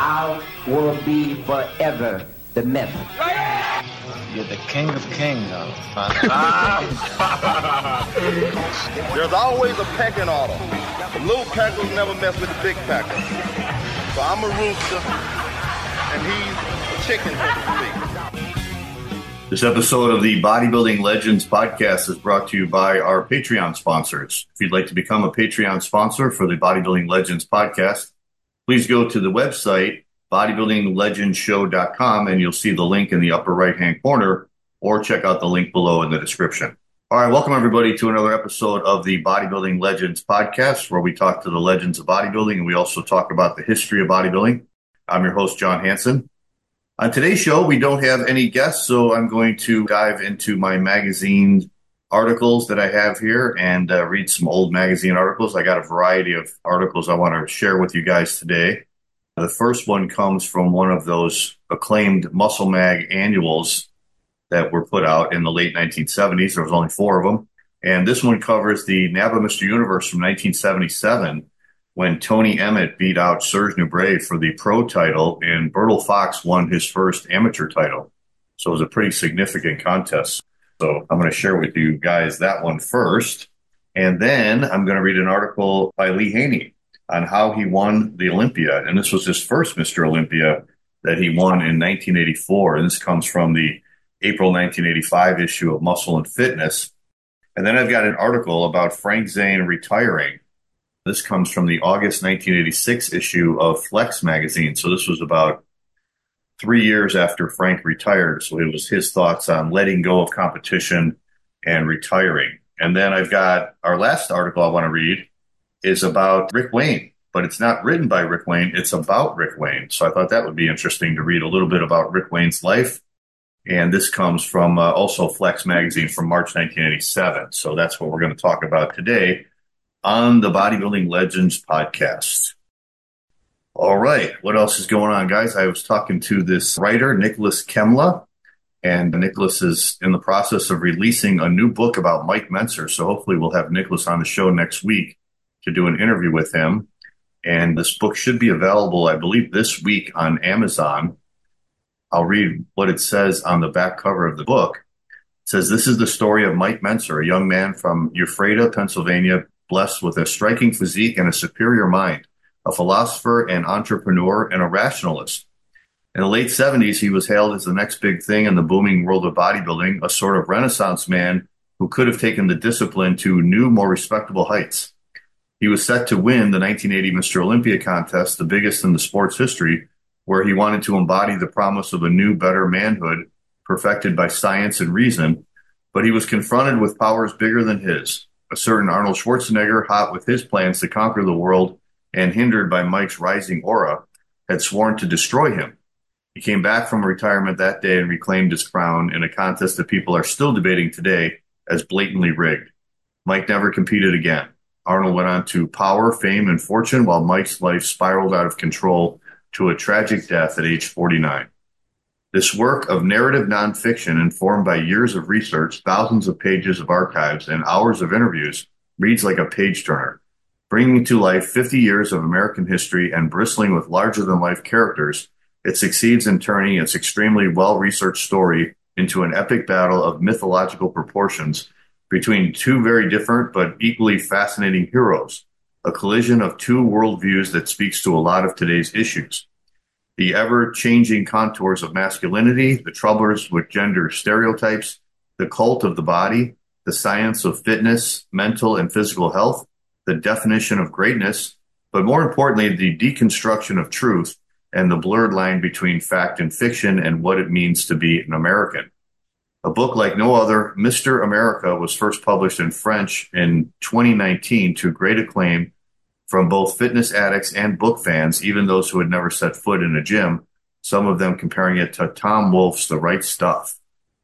I will be forever the myth. You're the king of kings, There's always a pecking order. The little peckers never mess with the big pecker. So I'm a rooster, and he's a chicken, so to speak. This episode of the Bodybuilding Legends podcast is brought to you by our Patreon sponsors. If you'd like to become a Patreon sponsor for the Bodybuilding Legends podcast, please go to the website, bodybuildinglegendshow.com, and you'll see the link in the upper right-hand corner, or check out the link below in the description. All right, welcome everybody to another episode of the Bodybuilding Legends podcast, where we talk to the legends of bodybuilding, and we also talk about the history of bodybuilding. I'm your host, John Hansen. On today's show, we don't have any guests, so I'm going to dive into my magazine articles that I have here and read some old magazine articles. I got a variety of articles I want to share with you guys today. The first one comes from one of those acclaimed Muscle Mag annuals that were put out in the late 1970s. There was only 4 of them. And this one covers the NABBA Mr. Universe from 1977, when Tony Emmett beat out Serge Nubret for the pro title, and Bertil Fox won his first amateur title. So it was a pretty significant contest. So I'm going to share with you guys that one first. And then I'm going to read an article by Lee Haney on how he won the Olympia. And this was his first Mr. Olympia that he won in 1984. And this comes from the April 1985 issue of Muscle and Fitness. And then I've got an article about Frank Zane retiring. This comes from the August 1986 issue of Flex magazine. So this was about 3 years after Frank retired. So it was his thoughts on letting go of competition and retiring. And then I've got our last article I want to read is about Rick Wayne, but it's not written by Rick Wayne. It's about Rick Wayne. So I thought that would be interesting to read a little bit about Rick Wayne's life. And this comes from also Flex magazine from March 1987. So that's what we're going to talk about today on the Bodybuilding Legends podcast. All right. What else is going on, guys? I was talking to this writer, Nicholas Kemla, and Nicholas is in the process of releasing a new book about Mike Mentzer. So hopefully we'll have Nicholas on the show next week to do an interview with him. And this book should be available, I believe, this week on Amazon. I'll read what it says on the back cover of the book. It says, "This is the story of Mike Mentzer, a young man from Ephrata, Pennsylvania, blessed with a striking physique and a superior mind, a philosopher and entrepreneur and a rationalist. In the late 70s, he was hailed as the next big thing in the booming world of bodybuilding, a sort of Renaissance man who could have taken the discipline to new, more respectable heights. He was set to win the 1980 Mr. Olympia contest, the biggest in the sport's history, where he wanted to embody the promise of a new, better manhood perfected by science and reason, but he was confronted with powers bigger than his. A certain Arnold Schwarzenegger, hot with his plans to conquer the world and hindered by Mike's rising aura, had sworn to destroy him. He came back from retirement that day and reclaimed his crown in a contest that people are still debating today as blatantly rigged. Mike never competed again. Arnold went on to power, fame, and fortune, while Mike's life spiraled out of control to a tragic death at age 49. This work of narrative nonfiction, informed by years of research, thousands of pages of archives, and hours of interviews, reads like a page-turner. Bringing to life 50 years of American history and bristling with larger-than-life characters, it succeeds in turning its extremely well-researched story into an epic battle of mythological proportions between two very different but equally fascinating heroes, a collision of two worldviews that speaks to a lot of today's issues. The ever-changing contours of masculinity, the troubles with gender stereotypes, the cult of the body, the science of fitness, mental and physical health, the definition of greatness, but more importantly, the deconstruction of truth and the blurred line between fact and fiction and what it means to be an American. A book like no other, Mr. America, was first published in French in 2019 to great acclaim from both fitness addicts and book fans, even those who had never set foot in a gym, some of them comparing it to Tom Wolfe's The Right Stuff.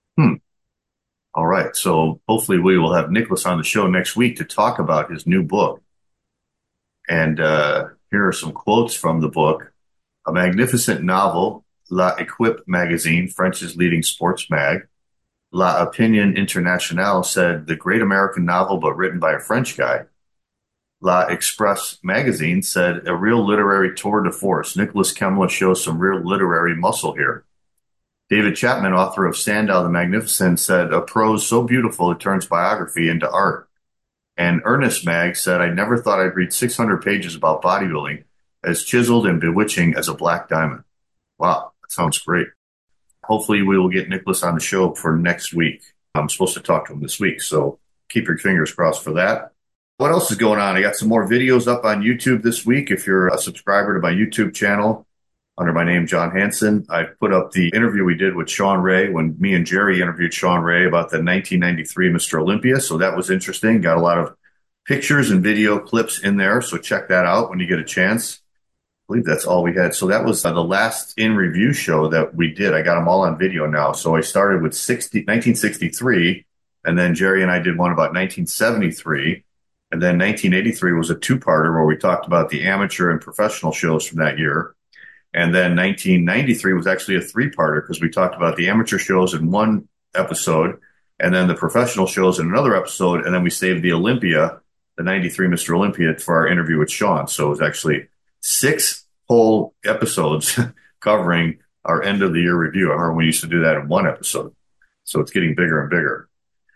All right, so hopefully we will have Nicholas on the show next week to talk about his new book. And here are some quotes from the book. A magnificent novel, La Equipe magazine, French's leading sports mag. La Opinion Internationale said, the great American novel, but written by a French guy. La Express magazine said, a real literary tour de force. Nicholas Kemla shows some real literary muscle here. David Chapman, author of Sandow the Magnificent, said, a prose so beautiful it turns biography into art. And Ernest Mag said, I never thought I'd read 600 pages about bodybuilding, as chiseled and bewitching as a black diamond. Wow, that sounds great. Hopefully we will get Nicholas on the show for next week. I'm supposed to talk to him this week, so keep your fingers crossed for that. What else is going on? I got some more videos up on YouTube this week. If you're a subscriber to my YouTube channel under my name, John Hanson, I put up the interview we did with Sean Ray when me and Jerry interviewed Sean Ray about the 1993 Mr. Olympia. So that was interesting. Got a lot of pictures and video clips in there. So check that out when you get a chance. I believe that's all we had. So that was the last in review show that we did. I got them all on video now. So I started with 1963, and then Jerry and I did one about 1973. And then 1983 was a two-parter where we talked about the amateur and professional shows from that year. And then 1993 was actually a three-parter because we talked about the amateur shows in one episode and then the professional shows in another episode. And then we saved the Olympia, the 93 Mr. Olympia, for our interview with Sean. So it was actually 6 whole episodes covering our end of the year review. I remember we used to do that in one episode. So it's getting bigger and bigger.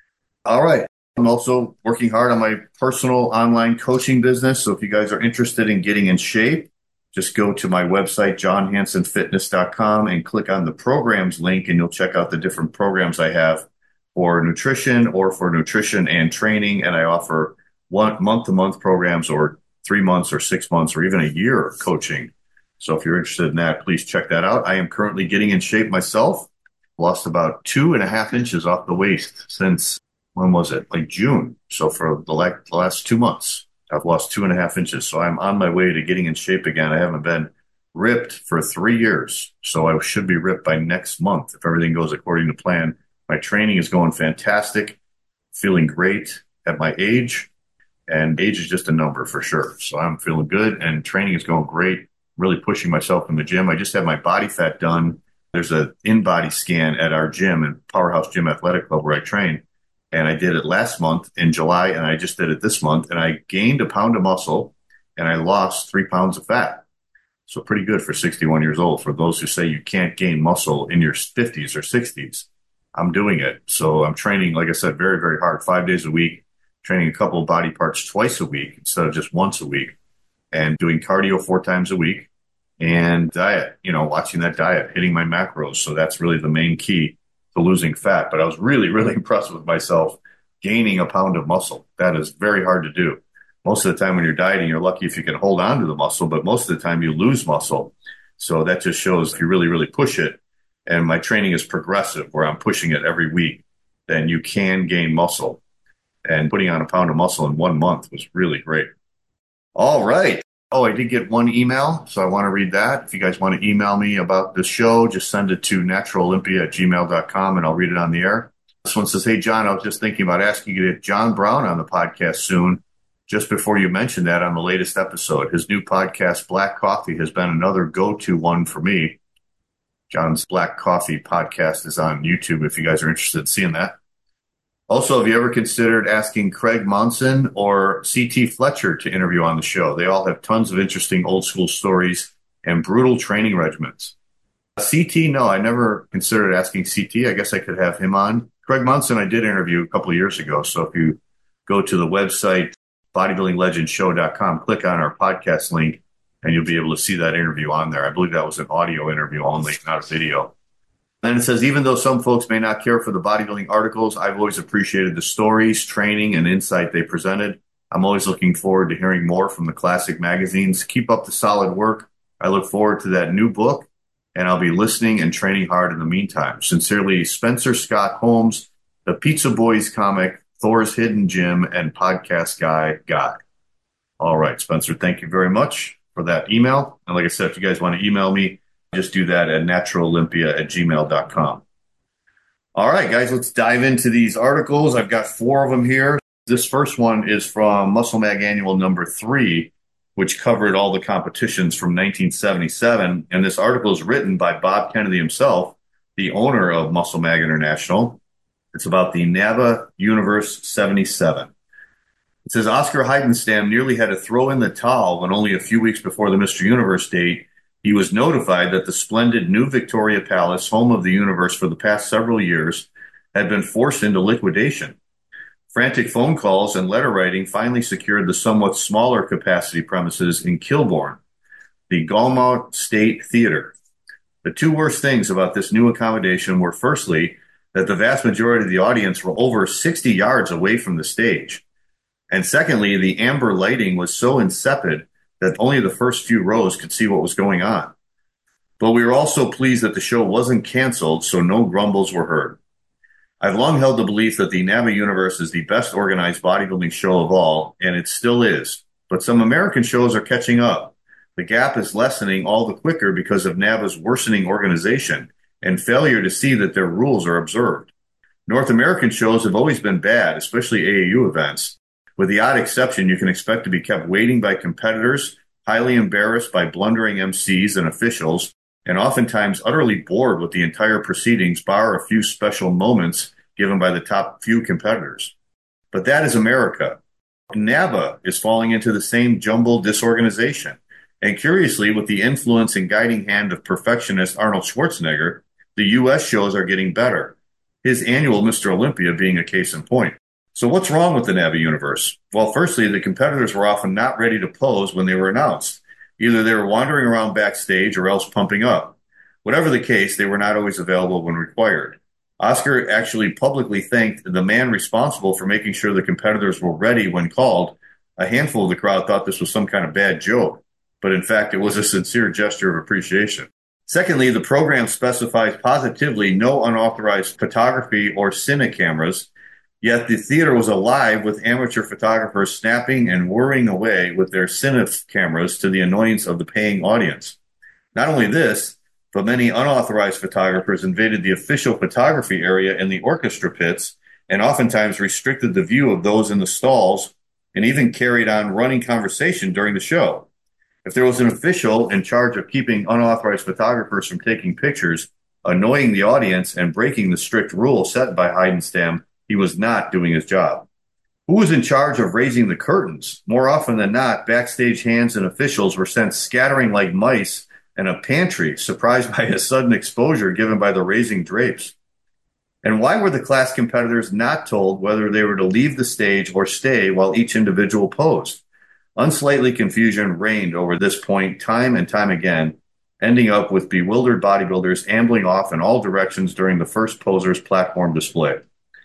All right. I'm also working hard on my personal online coaching business. So if you guys are interested in getting in shape, just go to my website, johnhansonfitness.com, and click on the programs link, and you'll check out the different programs I have for nutrition or for nutrition and training. And I offer month-to-month programs or 3 months or 6 months or even a year of coaching. So if you're interested in that, please check that out. I am currently getting in shape myself. Lost about 2.5 inches off the waist since, when was it? Like June. So for the last 2 months, I've lost 2.5 inches. So I'm on my way to getting in shape again. I haven't been ripped for 3 years. So I should be ripped by next month if everything goes according to plan. My training is going fantastic, feeling great at my age. And age is just a number for sure. So I'm feeling good and training is going great. Really pushing myself in the gym. I just had my body fat done. There's an in-body scan at our gym in Powerhouse Gym Athletic Club where I train. And I did it last month in July, and I just did it this month. And I gained 1 pound of muscle, and I lost 3 pounds of fat. So pretty good for 61 years old. For those who say you can't gain muscle in your 50s or 60s, I'm doing it. So I'm training, like I said, very, very hard, 5 days a week, training a couple of body parts twice a week instead of just once a week, and doing cardio 4 times a week, and diet, watching that diet, hitting my macros. So that's really the main key to losing fat. But I was really, really impressed with myself gaining 1 pound of muscle. That is very hard to do. Most of the time when you're dieting, you're lucky if you can hold on to the muscle, but most of the time you lose muscle. So that just shows if you really, really push it, and my training is progressive where I'm pushing it every week, then you can gain muscle. And putting on 1 pound of muscle in 1 month was really great. All right. Oh, I did get one email, so I want to read that. If you guys want to email me about the show, just send it to naturalolympia@gmail.com, and I'll read it on the air. This one says, hey, John, I was just thinking about asking you to get John Brown on the podcast soon, just before you mentioned that on the latest episode. His new podcast, Black Coffee, has been another go-to one for me. John's Black Coffee podcast is on YouTube if you guys are interested in seeing that. Also, have you ever considered asking Craig Monson or C.T. Fletcher to interview on the show? They all have tons of interesting old school stories and brutal training regimens. C.T., no, I never considered asking C.T. I guess I could have him on. Craig Monson I did interview a couple of years ago. So if you go to the website, bodybuildinglegendshow.com, click on our podcast link, and you'll be able to see that interview on there. I believe that was an audio interview only, not a video. Then it says, even though some folks may not care for the bodybuilding articles, I've always appreciated the stories, training, and insight they presented. I'm always looking forward to hearing more from the classic magazines. Keep up the solid work. I look forward to that new book, and I'll be listening and training hard in the meantime. Sincerely, Spencer Scott Holmes, the Pizza Boys comic, Thor's Hidden Gym, and podcast guy. All right, Spencer, thank you very much for that email. And like I said, if you guys want to email me, just do that at naturalolympia@gmail.com. All right, guys, let's dive into these articles. I've got 4 of them here. This first one is from Muscle Mag Annual number 3, which covered all the competitions from 1977. And this article is written by Bob Kennedy himself, the owner of Muscle Mag International. It's about the NABBA Universe 77. It says Oscar Heidenstam nearly had to throw in the towel when only a few weeks before the Mr. Universe date, he was notified that the splendid new Victoria Palace, home of the universe for the past several years, had been forced into liquidation. Frantic phone calls and letter writing finally secured the somewhat smaller capacity premises in Kilbourne, the Gaumont State Theater. The two worst things about this new accommodation were, firstly, that the vast majority of the audience were over 60 yards away from the stage. And secondly, the amber lighting was so insipid that only the first few rows could see what was going on. But we were also pleased that the show wasn't canceled, so no grumbles were heard. I've long held the belief that the NABBA universe is the best organized bodybuilding show of all, and it still is. But some American shows are catching up. The gap is lessening all the quicker because of NABBA's worsening organization and failure to see that their rules are observed. North American shows have always been bad, especially AAU events. With the odd exception, you can expect to be kept waiting by competitors, highly embarrassed by blundering MCs and officials, and oftentimes utterly bored with the entire proceedings, bar a few special moments given by the top few competitors. But that is America. NABBA is falling into the same jumbled disorganization. And curiously, with the influence and guiding hand of perfectionist Arnold Schwarzenegger, the U.S. shows are getting better, his annual Mr. Olympia being a case in point. So what's wrong with the NABBA universe? Well, firstly, the competitors were often not ready to pose when they were announced. Either they were wandering around backstage or else pumping up. Whatever the case, they were not always available when required. Oscar actually publicly thanked the man responsible for making sure the competitors were ready when called. A handful of the crowd thought this was some kind of bad joke, but in fact, it was a sincere gesture of appreciation. Secondly, the program specifies positively no unauthorized photography or cine cameras. Yet the theater was alive with amateur photographers snapping and whirring away with their cine cameras to the annoyance of the paying audience. Not only this, but many unauthorized photographers invaded the official photography area in the orchestra pits and oftentimes restricted the view of those in the stalls and even carried on running conversation during the show. If there was an official in charge of keeping unauthorized photographers from taking pictures, annoying the audience, and breaking the strict rule set by Heidenstam, he was not doing his job. Who was in charge of raising the curtains? More often than not, backstage hands and officials were sent scattering like mice in a pantry, surprised by a sudden exposure given by the raising drapes. And why were the class competitors not told whether they were to leave the stage or stay while each individual posed? Unsightly confusion reigned over this point time and time again, ending up with bewildered bodybuilders ambling off in all directions during the first poser's platform display.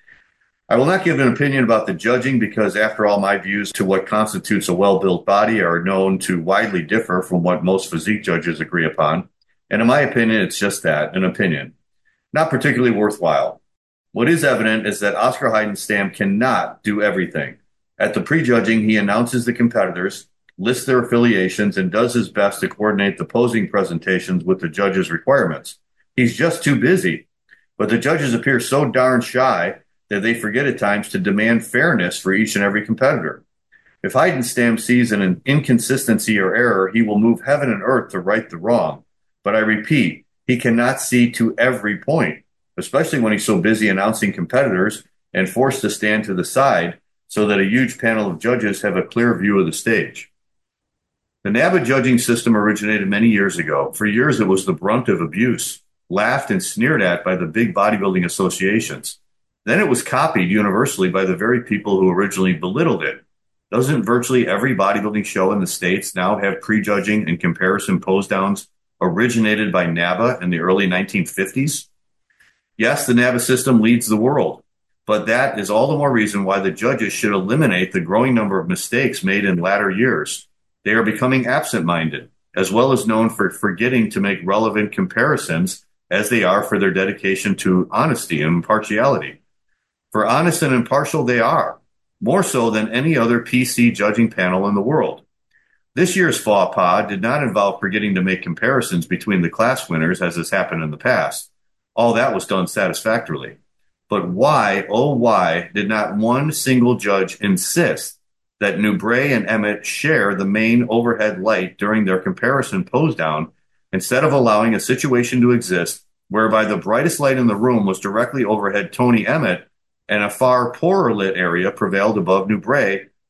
I will not give an opinion about the judging because, after all, my views to what constitutes a well-built body are known to widely differ from what most physique judges agree upon. And in my opinion, it's just that, an opinion. Not particularly worthwhile. What is evident is that Oscar Heidenstam cannot do everything. At the prejudging, he announces the competitors, lists their affiliations, and does his best to coordinate the posing presentations with the judges' requirements. He's just too busy. But the judges appear so darn shy that they forget at times to demand fairness for each and every competitor. If Heidenstam sees an inconsistency or error, he will move heaven and earth to right the wrong. But I repeat, he cannot see to every point, especially when he's so busy announcing competitors and forced to stand to the side so that a huge panel of judges have a clear view of the stage. The NABBA judging system originated many years ago. For years, it was the brunt of abuse, laughed and sneered at by the big bodybuilding associations. Then it was copied universally by the very people who originally belittled it. Doesn't virtually every bodybuilding show in the States now have prejudging and comparison pose-downs originated by NABBA in the early 1950s? Yes, the NABBA system leads the world, but that is all the more reason why the judges should eliminate the growing number of mistakes made in latter years. They are becoming absent-minded, as well as known for forgetting to make relevant comparisons as they are for their dedication to honesty and impartiality. For honest and impartial they are, more so than any other PC judging panel in the world. This year's faux pas did not involve forgetting to make comparisons between the class winners as has happened in the past. All that was done satisfactorily. But why, oh why, did not one single judge insist that Nubret and Emmett share the main overhead light during their comparison pose down instead of allowing a situation to exist whereby the brightest light in the room was directly overhead Tony Emmett and a far poorer lit area prevailed above Nubret,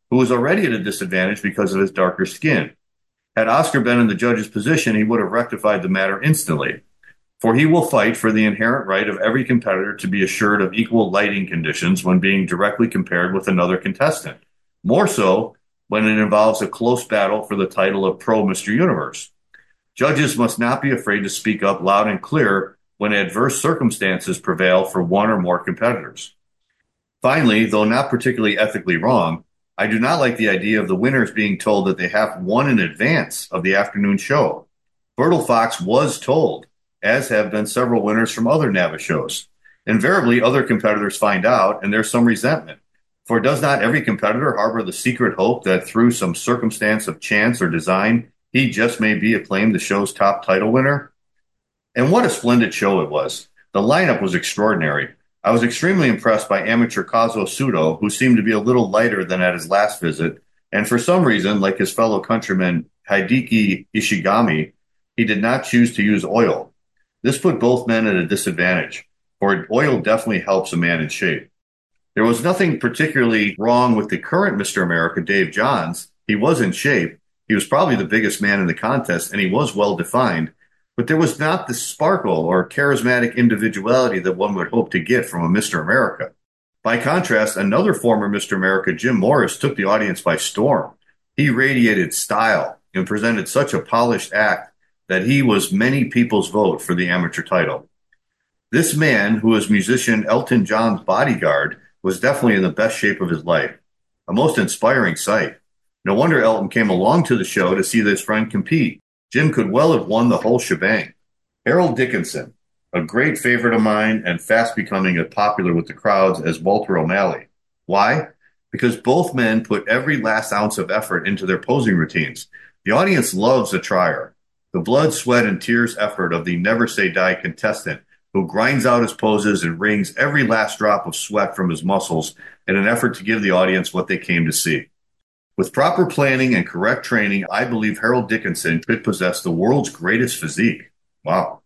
who was already at a disadvantage because of his darker skin. Had Oscar been in the judge's position, he would have rectified the matter instantly. For he will fight for the inherent right of every competitor to be assured of equal lighting conditions when being directly compared with another contestant. More so when it involves a close battle for the title of Pro Mr. Universe. Judges must not be afraid to speak up loud and clear when adverse circumstances prevail for one or more competitors. Finally, though not particularly ethically wrong, I do not like the idea of the winners being told that they have won in advance of the afternoon show. Bertil Fox was told, as have been several winners from other NABA shows. Invariably, other competitors find out, and there's some resentment. For does not every competitor harbor the secret hope that through some circumstance of chance or design, he just may be acclaimed the show's top title winner? And what a splendid show it was. The lineup was extraordinary. I was extremely impressed by amateur Kazuo Sudo, who seemed to be a little lighter than at his last visit, and for some reason, like his fellow countryman Hideki Ishigami, he did not choose to use oil. This put both men at a disadvantage, for oil definitely helps a man in shape. There was nothing particularly wrong with the current Mr. America, Dave Johns. He was in shape. He was probably the biggest man in the contest, and he was well defined. But there was not the sparkle or charismatic individuality that one would hope to get from a Mr. America. By contrast, another former Mr. America, Jim Morris, took the audience by storm. He radiated style and presented such a polished act that he was many people's vote for the amateur title. This man, who was musician Elton John's bodyguard, was definitely in the best shape of his life. A most inspiring sight. No wonder Elton came along to the show to see this friend compete. Jim could well have won the whole shebang. Harold Dickinson, a great favorite of mine and fast becoming as popular with the crowds as Walter O'Malley. Why? Because both men put every last ounce of effort into their posing routines. The audience loves a trier. The blood, sweat, and tears effort of the never say die contestant who grinds out his poses and wrings every last drop of sweat from his muscles in an effort to give the audience what they came to see. With proper planning and correct training, I believe Harold Dickinson could possess the world's greatest physique. Wow.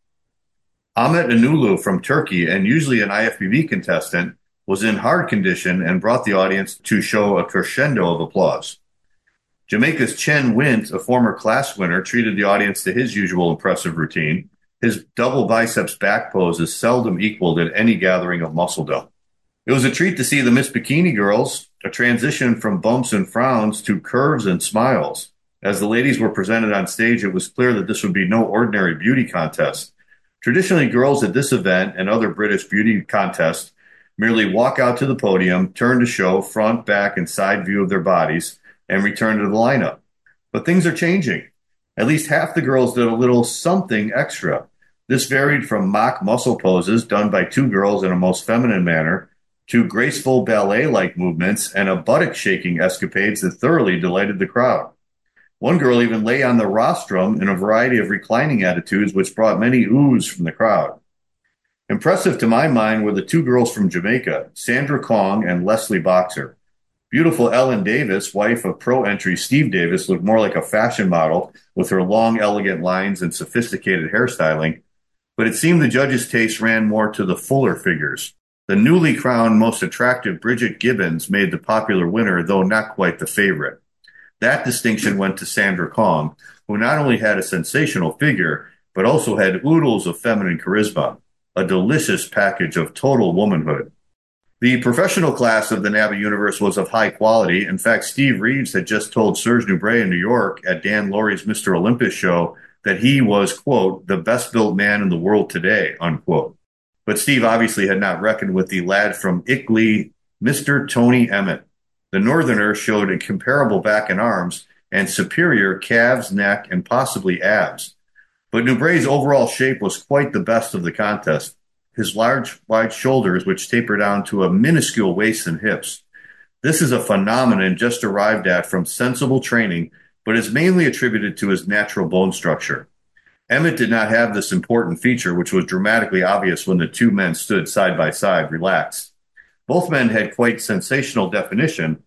Ahmet Inulu from Turkey, and usually an IFBB contestant, was in hard condition and brought the audience to show a crescendo of applause. Jamaica's Chen Wint, a former class winner, treated the audience to his usual impressive routine. His double biceps back pose is seldom equaled at any gathering of muscledom. It was a treat to see the Miss Bikini girls, a transition from bumps and frowns to curves and smiles. As the ladies were presented on stage, it was clear that this would be no ordinary beauty contest. Traditionally, girls at this event and other British beauty contests merely walk out to the podium, turn to show front, back, and side view of their bodies, and return to the lineup. But things are changing. At least half the girls did a little something extra. This varied from mock muscle poses done by two girls in a most feminine manner to graceful ballet-like movements and a buttock-shaking escapades that thoroughly delighted the crowd. One girl even lay on the rostrum in a variety of reclining attitudes, which brought many oohs from the crowd. Impressive to my mind were the two girls from Jamaica, Sandra Kong and Leslie Boxer. Beautiful Ellen Davis, wife of pro entry Steve Davis, looked more like a fashion model with her long, elegant lines and sophisticated hairstyling, but it seemed the judges' taste ran more to the fuller figures. The newly crowned most attractive Bridget Gibbons made the popular winner, though not quite the favorite. That distinction went to Sandra Kong, who not only had a sensational figure, but also had oodles of feminine charisma, a delicious package of total womanhood. The professional class of the NABA universe was of high quality. In fact, Steve Reeves had just told Serge Nubret in New York at Dan Laurie's Mr. Olympus show that he was, quote, the best-built man in the world today, unquote. But Steve obviously had not reckoned with the lad from Ickley, Mr. Tony Emmett. The Northerner showed a comparable back and arms and superior calves, neck, and possibly abs. But Nubret's overall shape was quite the best of the contest. His large, wide shoulders, which taper down to a minuscule waist and hips. This is a phenomenon just arrived at from sensible training, but is mainly attributed to his natural bone structure. Emmett did not have this important feature, which was dramatically obvious when the two men stood side by side, relaxed. Both men had quite sensational definition.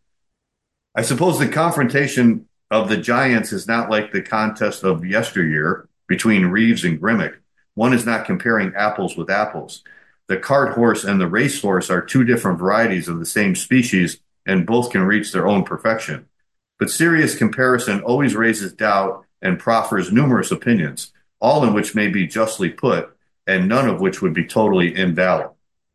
I suppose the confrontation of the giants is not like the contest of yesteryear between Reeves and Grimmick. One is not comparing apples with apples. The cart horse and the race horse are two different varieties of the same species, and both can reach their own perfection. But serious comparison always raises doubt and proffers numerous opinions, all in which may be justly put, and none of which would be totally invalid.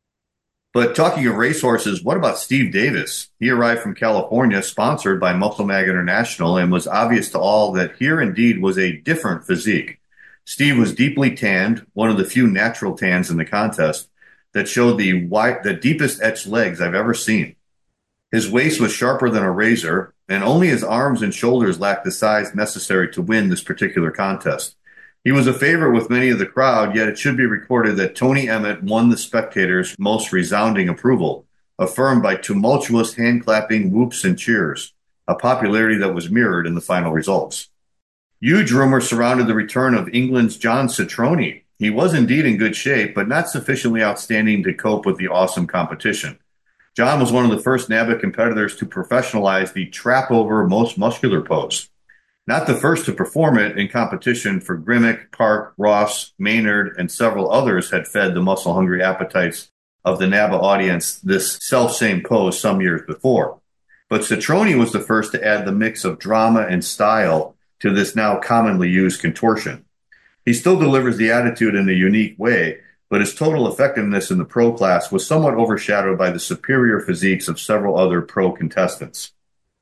But talking of racehorses, what about Steve Davis? He arrived from California, sponsored by Muscle Mag International, and was obvious to all that here indeed was a different physique. Steve was deeply tanned, one of the few natural tans in the contest, that showed the deepest etched legs I've ever seen. His waist was sharper than a razor, and only his arms and shoulders lacked the size necessary to win this particular contest. He was a favorite with many of the crowd, yet it should be recorded that Tony Emmett won the spectators' most resounding approval, affirmed by tumultuous hand-clapping whoops and cheers, a popularity that was mirrored in the final results. Huge rumors surrounded the return of England's John Citroni. He was indeed in good shape, but not sufficiently outstanding to cope with the awesome competition. John was one of the first NABBA competitors to professionalize the trap-over most muscular pose. Not the first to perform it in competition, for Grimmick, Park, Ross, Maynard, and several others had fed the muscle-hungry appetites of the NABBA audience this self-same pose some years before. But Citroni was the first to add the mix of drama and style to this now commonly used contortion. He still delivers the attitude in a unique way, but his total effectiveness in the pro class was somewhat overshadowed by the superior physiques of several other pro contestants.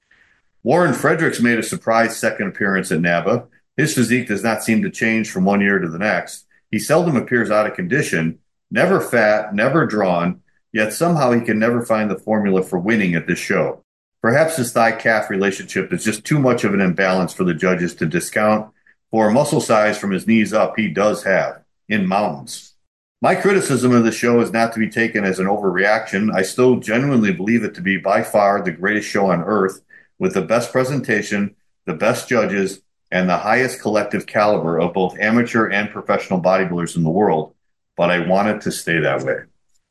Warren Fredericks made a surprise second appearance at NABBA. His physique does not seem to change from one year to the next. He seldom appears out of condition, never fat, never drawn, yet somehow he can never find the formula for winning at this show. Perhaps his thigh-calf relationship is just too much of an imbalance for the judges to discount. For muscle size from his knees up, he does have, in mountains. My criticism of the show is not to be taken as an overreaction. I still genuinely believe it to be by far the greatest show on earth, with the best presentation, the best judges, and the highest collective caliber of both amateur and professional bodybuilders in the world, but I want it to stay that way.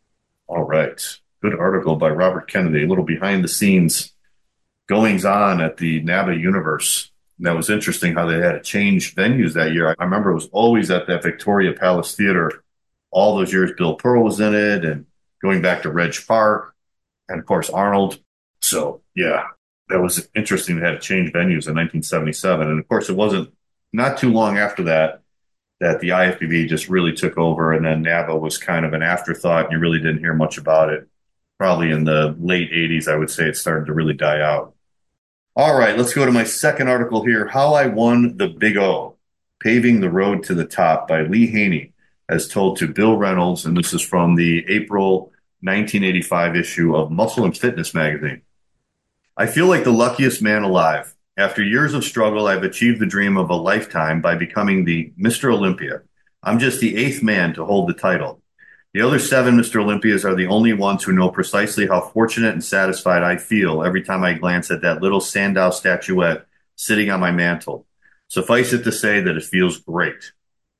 All right. Good article by Robert Kennedy, a little behind the scenes goings on at the NABBA universe. And that was interesting how they had to change venues that year. I remember it was always at that Victoria Palace Theater. All those years Bill Pearl was in it, and going back to Reg Park, and of course Arnold. So, yeah. That was interesting. They had to change venues in 1977. And of course, it wasn't not too long after that the IFBB just really took over. And then NABBA was kind of an afterthought. And you really didn't hear much about it. Probably in the late 80s, I would say it started to really die out. All right, let's go to my second article here. How I Won the Big O, Paving the Road to the Top by Lee Haney, as told to Bill Reynolds. And this is from the April 1985 issue of Muscle and Fitness magazine. I feel like the luckiest man alive. After years of struggle, I've achieved the dream of a lifetime by becoming the Mr. Olympia. I'm just the 8th man to hold the title. The other 7 Mr. Olympias are the only ones who know precisely how fortunate and satisfied I feel every time I glance at that little Sandow statuette sitting on my mantle. Suffice it to say that it feels great.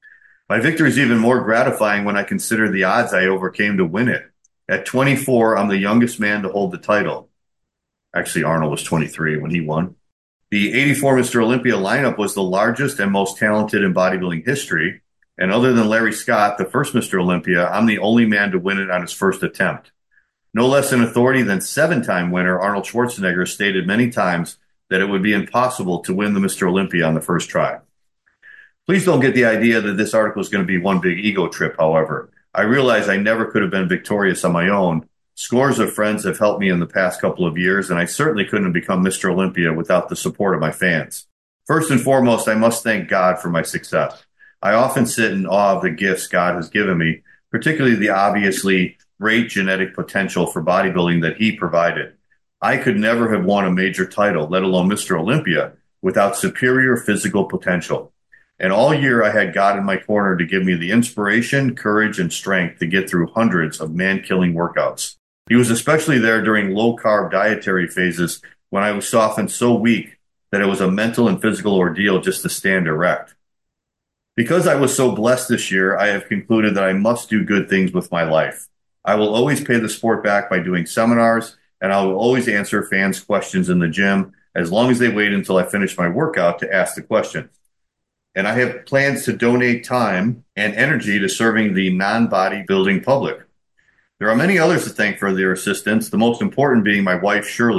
My victory is even more gratifying when I consider the odds I overcame to win it. At 24, I'm the youngest man to hold the title. Actually, Arnold was 23 when he won. The 84 Mr. Olympia lineup was the largest and most talented in bodybuilding history. And other than Larry Scott, the first Mr. Olympia, I'm the only man to win it on his first attempt. No less an authority than 7-time winner Arnold Schwarzenegger stated many times that it would be impossible to win the Mr. Olympia on the first try. Please don't get the idea that this article is going to be one big ego trip, however. I realize I never could have been victorious on my own. Scores of friends have helped me in the past couple of years, and I certainly couldn't have become Mr. Olympia without the support of my fans. First and foremost, I must thank God for my success. I often sit in awe of the gifts God has given me, particularly the obviously great genetic potential for bodybuilding that He provided. I could never have won a major title, let alone Mr. Olympia, without superior physical potential. And all year I had God in my corner to give me the inspiration, courage, and strength to get through hundreds of man-killing workouts. He was especially there during low-carb dietary phases when I was often so weak that it was a mental and physical ordeal just to stand erect. Because I was so blessed this year, I have concluded that I must do good things with my life. I will always pay the sport back by doing seminars, and I will always answer fans' questions in the gym as long as they wait until I finish my workout to ask the question. And I have plans to donate time and energy to serving the non-bodybuilding public. There are many others to thank for their assistance, the most important being my wife, Shirley,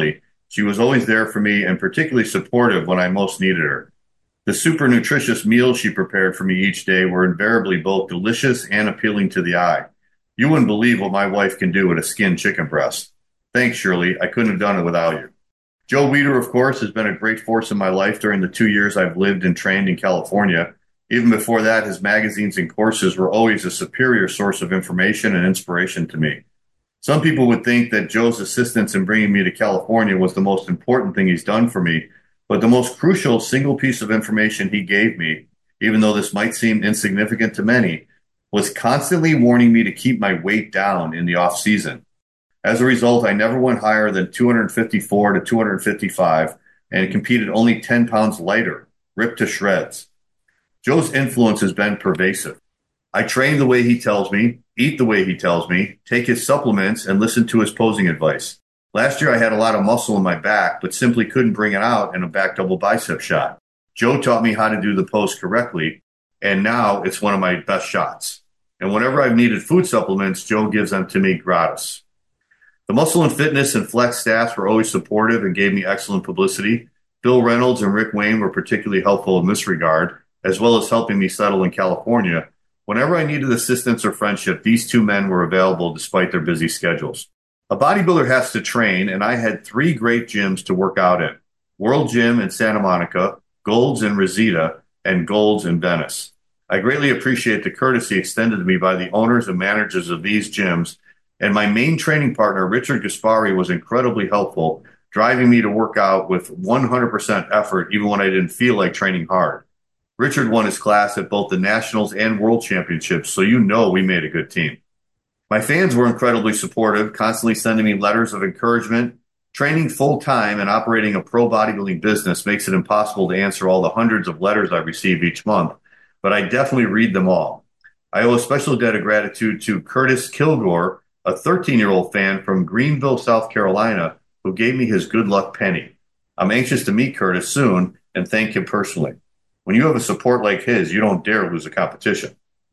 She was always there for me and particularly supportive when I most needed her. The super nutritious meals she prepared for me each day were invariably both delicious and appealing to the eye. You wouldn't believe what my wife can do with a skinned chicken breast. Thanks, Shirley. I couldn't have done it without you. Joe Weider, of course, has been a great force in my life during the 2 years I've lived and trained in California. Even before that, his magazines and courses were always a superior source of information and inspiration to me. Some people would think that Joe's assistance in bringing me to California was the most important thing he's done for me, but the most crucial single piece of information he gave me, even though this might seem insignificant to many, was constantly warning me to keep my weight down in the off season. As a result, I never went higher than 254 to 255 and competed only 10 pounds lighter, ripped to shreds. Joe's influence has been pervasive. I train the way he tells me, eat the way he tells me, take his supplements, and listen to his posing advice. Last year, I had a lot of muscle in my back, but simply couldn't bring it out in a back double bicep shot. Joe taught me how to do the pose correctly, and now it's one of my best shots. And whenever I've needed food supplements, Joe gives them to me gratis. The Muscle and Fitness and Flex staffs were always supportive and gave me excellent publicity. Bill Reynolds and Rick Wayne were particularly helpful in this regard, as well as helping me settle in California. Whenever I needed assistance or friendship, these two men were available despite their busy schedules. A bodybuilder has to train, and I had 3 great gyms to work out in: World Gym in Santa Monica, Gold's in Reseda, and Gold's in Venice. I greatly appreciate the courtesy extended to me by the owners and managers of these gyms, and my main training partner, Richard Gaspari, was incredibly helpful, driving me to work out with 100% effort even when I didn't feel like training hard. Richard won his class at both the Nationals and World Championships, so you know we made a good team. My fans were incredibly supportive, constantly sending me letters of encouragement. Training full-time and operating a pro bodybuilding business makes it impossible to answer all the hundreds of letters I receive each month, but I definitely read them all. I owe a special debt of gratitude to Curtis Kilgore, a 13-year-old fan from Greenville, South Carolina, who gave me his good luck penny. I'm anxious to meet Curtis soon and thank him personally. When you have a support like his, you don't dare lose a competition.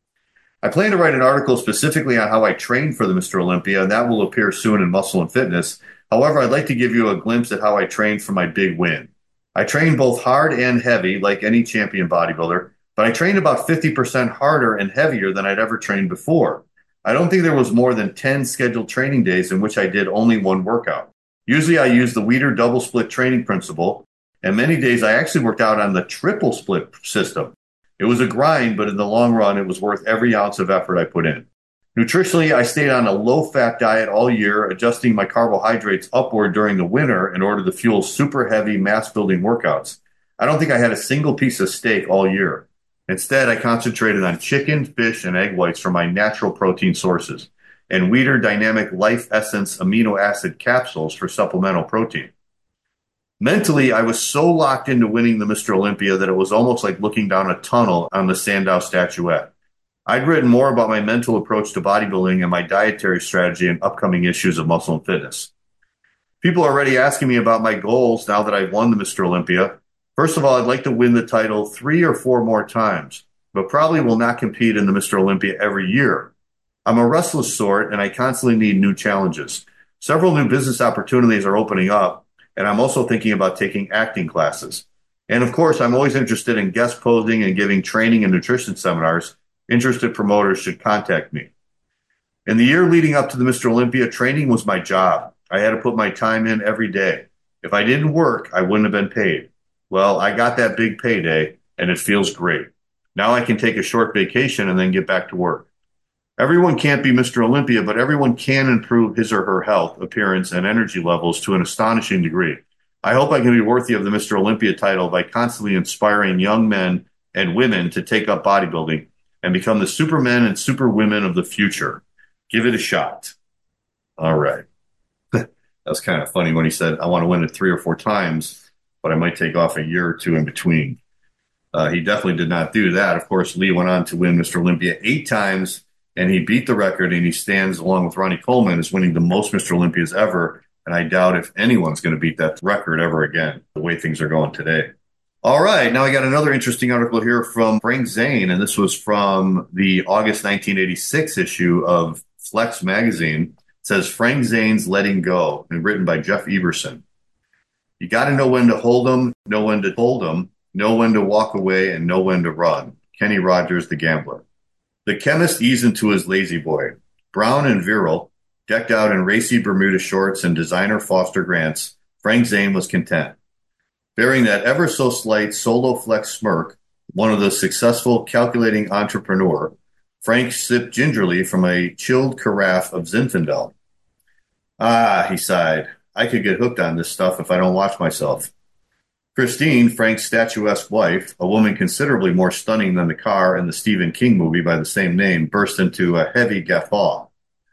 I plan to write an article specifically on how I trained for the Mr. Olympia, and that will appear soon in Muscle and Fitness. However, I'd like to give you a glimpse at how I trained for my big win. I trained both hard and heavy, like any champion bodybuilder, but I trained about 50% harder and heavier than I'd ever trained before. I don't think there was more than 10 scheduled training days in which I did only one workout. Usually I use the Weider double split training principle, and many days I actually worked out on the triple split system. It was a grind, but in the long run, it was worth every ounce of effort I put in. Nutritionally, I stayed on a low-fat diet all year, adjusting my carbohydrates upward during the winter in order to fuel super heavy mass-building workouts. I don't think I had a single piece of steak all year. Instead, I concentrated on chicken, fish, and egg whites from my natural protein sources, and Weider Dynamic Life Essence amino acid capsules for supplemental protein. Mentally, I was so locked into winning the Mr. Olympia that it was almost like looking down a tunnel on the Sandow statuette. I'd written more about my mental approach to bodybuilding and my dietary strategy in upcoming issues of Muscle and Fitness. People are already asking me about my goals now that I've won the Mr. Olympia. First of all, I'd like to win the title 3 or 4 more times, but probably will not compete in the Mr. Olympia every year. I'm a restless sort, and I constantly need new challenges. Several new business opportunities are opening up, and I'm also thinking about taking acting classes. And of course, I'm always interested in guest posing and giving training and nutrition seminars. Interested promoters should contact me. In the year leading up to the Mr. Olympia, training was my job. I had to put my time in every day. If I didn't work, I wouldn't have been paid. Well, I got that big payday, and it feels great. Now I can take a short vacation and then get back to work. Everyone can't be Mr. Olympia, but everyone can improve his or her health, appearance, and energy levels to an astonishing degree. I hope I can be worthy of the Mr. Olympia title by constantly inspiring young men and women to take up bodybuilding and become the supermen and superwomen of the future. Give it a shot. All right. That was kind of funny when he said, I want to win it 3 or 4 times, but I might take off a year or 2 in between. He definitely did not do that. Of course, Lee went on to win Mr. Olympia 8 times, and he beat the record, and he stands, along with Ronnie Coleman, as winning the most Mr. Olympias ever. And I doubt if anyone's going to beat that record ever again, the way things are going today. All right, now I got another interesting article here from Frank Zane, and this was from the August 1986 issue of Flex magazine. It says Frank Zane's Letting Go, and written by Jeff Everson. You got to know when to hold 'em, know when to hold 'em, know when to walk away, and know when to run. Kenny Rogers, the gambler. The chemist eased into his lazy boy. Brown and virile, decked out in racy Bermuda shorts and designer Foster Grants, Frank Zane was content. Bearing that ever so slight solo flex smirk, one of the successful calculating entrepreneur, Frank sipped gingerly from a chilled carafe of Zinfandel. Ah, he sighed. I could get hooked on this stuff if I don't watch myself. Christine, Frank's statuesque wife, a woman considerably more stunning than the car in the Stephen King movie by the same name, burst into a heavy guffaw.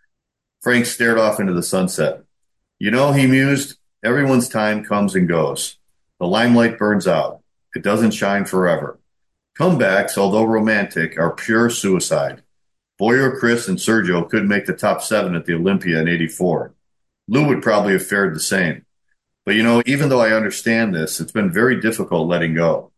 Frank stared off into the sunset. You know, he mused, everyone's time comes and goes. The limelight burns out. It doesn't shine forever. Comebacks, although romantic, are pure suicide. Boyer, Chris, and Sergio could make the top 7 at the Olympia in '84. Lou would probably have fared the same. But you know, even though I understand this, it's been very difficult letting go.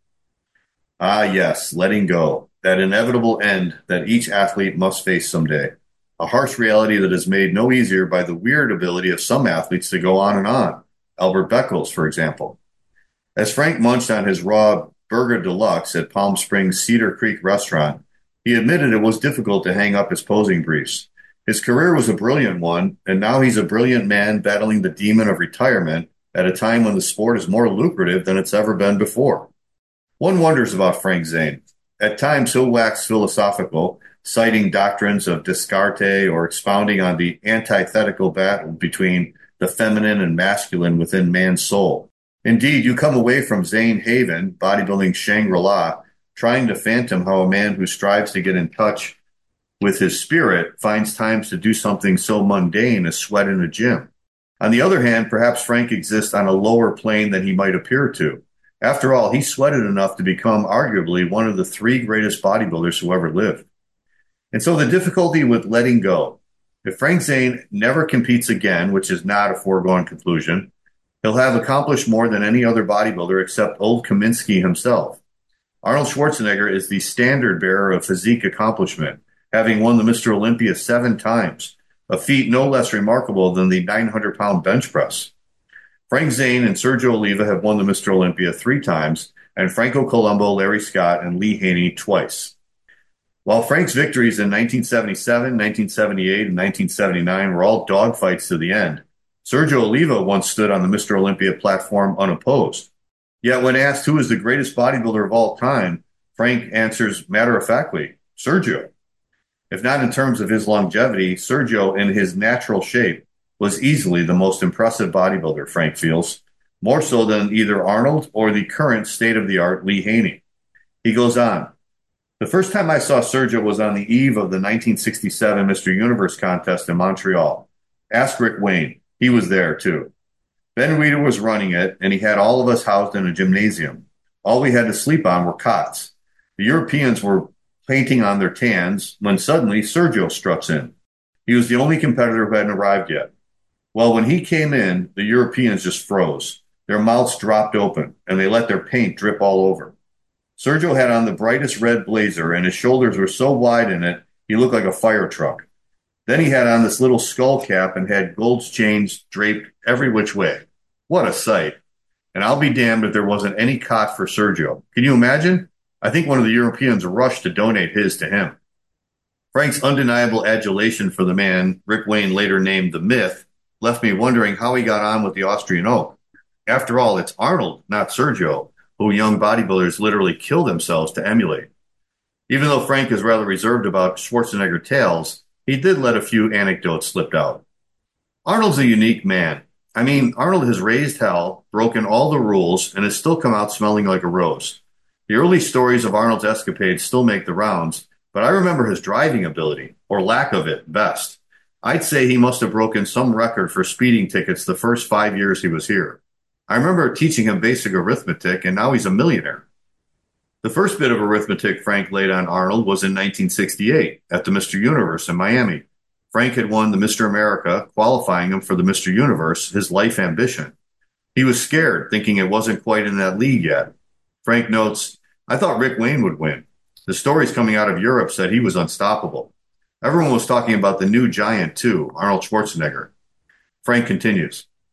Ah, yes, letting go. That inevitable end that each athlete must face someday. A harsh reality that is made no easier by the weird ability of some athletes to go on and on. Albert Beckles, for example. As Frank munched on his raw burger deluxe at Palm Springs Cedar Creek restaurant, he admitted it was difficult to hang up his posing briefs. His career was a brilliant one, and now he's a brilliant man battling the demon of retirement at a time when the sport is more lucrative than it's ever been before. One wonders about Frank Zane. At times he'll wax philosophical, citing doctrines of Descartes or expounding on the antithetical battle between the feminine and masculine within man's soul. Indeed, you come away from Zane Haven, bodybuilding Shangri-La, trying to fathom how a man who strives to get in touch with his spirit finds times to do something so mundane as sweat in a gym. On the other hand, perhaps Frank exists on a lower plane than he might appear to. After all, he sweated enough to become arguably one of the 3 greatest bodybuilders who ever lived. And so the difficulty with letting go. If Frank Zane never competes again, which is not a foregone conclusion, he'll have accomplished more than any other bodybuilder except old Kaminsky himself. Arnold Schwarzenegger is the standard bearer of physique accomplishment, having won the Mr. Olympia 7 times, a feat no less remarkable than the 900-pound bench press. Frank Zane and Sergio Oliva have won the Mr. Olympia 3 times, and Franco Columbu, Larry Scott, and Lee Haney twice. While Frank's victories in 1977, 1978, and 1979 were all dogfights to the end, Sergio Oliva once stood on the Mr. Olympia platform unopposed. Yet when asked who is the greatest bodybuilder of all time, Frank answers matter-of-factly, Sergio. If not in terms of his longevity, Sergio, in his natural shape, was easily the most impressive bodybuilder, Frank feels, more so than either Arnold or the current state-of-the-art Lee Haney. He goes on, the first time I saw Sergio was on the eve of the 1967 Mr. Universe contest in Montreal. Ask Rick Wayne. He was there, too. Ben Reeder was running it, and he had all of us housed in a gymnasium. All we had to sleep on were cots. The Europeans were painting on their tans when suddenly Sergio struts in. He was the only competitor who hadn't arrived yet. Well, when he came in, the Europeans just froze. Their mouths dropped open, and they let their paint drip all over. Sergio had on the brightest red blazer, and his shoulders were so wide in it, he looked like a fire truck. Then he had on this little skull cap and had gold chains draped every which way. What a sight. And I'll be damned if there wasn't any cot for Sergio. Can you imagine? I think one of the Europeans rushed to donate his to him. Frank's undeniable adulation for the man Rick Wayne later named the Myth left me wondering how he got on with the Austrian Oak. After all, it's Arnold, not Sergio, who young bodybuilders literally kill themselves to emulate. Even though Frank is rather reserved about Schwarzenegger tales, he did let a few anecdotes slip out. Arnold's a unique man. I mean, Arnold has raised hell, broken all the rules, and has still come out smelling like a rose. The early stories of Arnold's escapades still make the rounds, but I remember his driving ability, or lack of it, best. I'd say he must have broken some record for speeding tickets the first 5 years he was here. I remember teaching him basic arithmetic, and now he's a millionaire. The first bit of arithmetic Frank laid on Arnold was in 1968 at the Mr. Universe in Miami. Frank had won the Mr. America, qualifying him for the Mr. Universe, his life ambition. He was scared, thinking it wasn't quite in that league yet. Frank notes, I thought Rick Wayne would win. The stories coming out of Europe said he was unstoppable. Everyone was talking about the new giant, too, Arnold Schwarzenegger. Frank continues,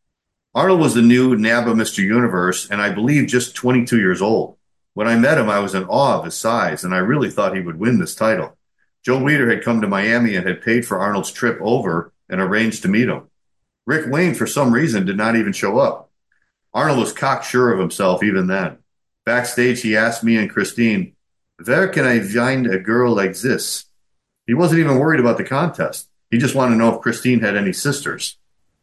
Arnold was the new NABBA Mr. Universe, and I believe just 22 years old. When I met him, I was in awe of his size, and I really thought he would win this title. Joe Weider had come to Miami and had paid for Arnold's trip over and arranged to meet him. Rick Wayne, for some reason, did not even show up. Arnold was cocksure of himself even then. Backstage, he asked me and Christine, "Where can I find a girl like this?" He wasn't even worried about the contest. He just wanted to know if Christine had any sisters.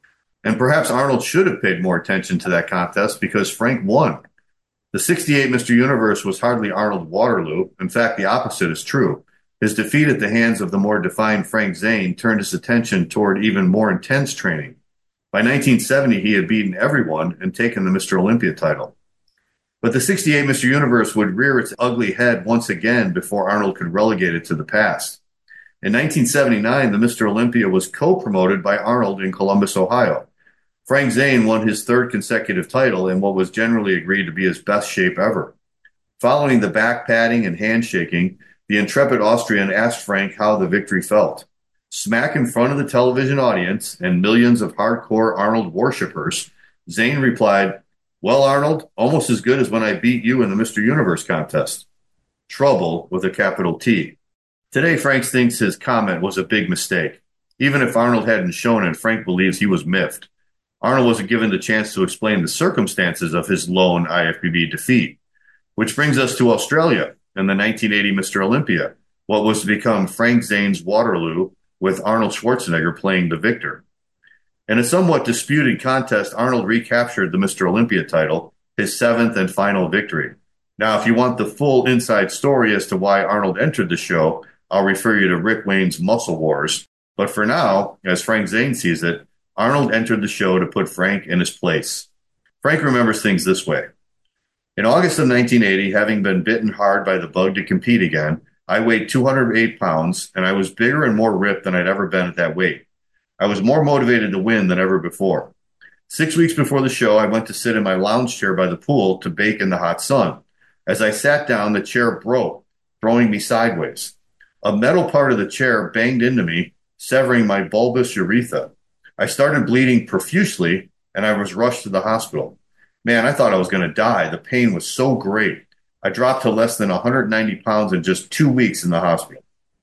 And perhaps Arnold should have paid more attention to that contest because Frank won. The 68 Mr. Universe was hardly Arnold Waterloo. In fact, the opposite is true. His defeat at the hands of the more defined Frank Zane turned his attention toward even more intense training. By 1970, he had beaten everyone and taken the Mr. Olympia title. But the 68 Mr. Universe would rear its ugly head once again before Arnold could relegate it to the past. In 1979, the Mr. Olympia was co-promoted by Arnold in Columbus, Ohio. Frank Zane won his third consecutive title in what was generally agreed to be his best shape ever. Following the back patting and handshaking, the intrepid Austrian asked Frank how the victory felt. Smack in front of the television audience and millions of hardcore Arnold worshippers, Zane replied, "Well, Arnold, almost as good as when I beat you in the Mr. Universe contest." Trouble with a capital T. Today, Frank thinks his comment was a big mistake. Even if Arnold hadn't shown it, Frank believes he was miffed. Arnold wasn't given the chance to explain the circumstances of his lone IFBB defeat. Which brings us to Australia and the 1980 Mr. Olympia, what was to become Frank Zane's Waterloo, with Arnold Schwarzenegger playing the victor. In a somewhat disputed contest, Arnold recaptured the Mr. Olympia title, his seventh and final victory. Now, if you want the full inside story as to why Arnold entered the show, I'll refer you to Rick Wayne's Muscle Wars. But for now, as Frank Zane sees it, Arnold entered the show to put Frank in his place. Frank remembers things this way. In August of 1980, having been bitten hard by the bug to compete again, I weighed 208 pounds, and I was bigger and more ripped than I'd ever been at that weight. I was more motivated to win than ever before. 6 weeks before the show, I went to sit in my lounge chair by the pool to bake in the hot sun. As I sat down, the chair broke, throwing me sideways. A metal part of the chair banged into me, severing my bulbous urethra. I started bleeding profusely, and I was rushed to the hospital. Man, I thought I was going to die. The pain was so great. I dropped to less than 190 pounds in just 2 weeks in the hospital.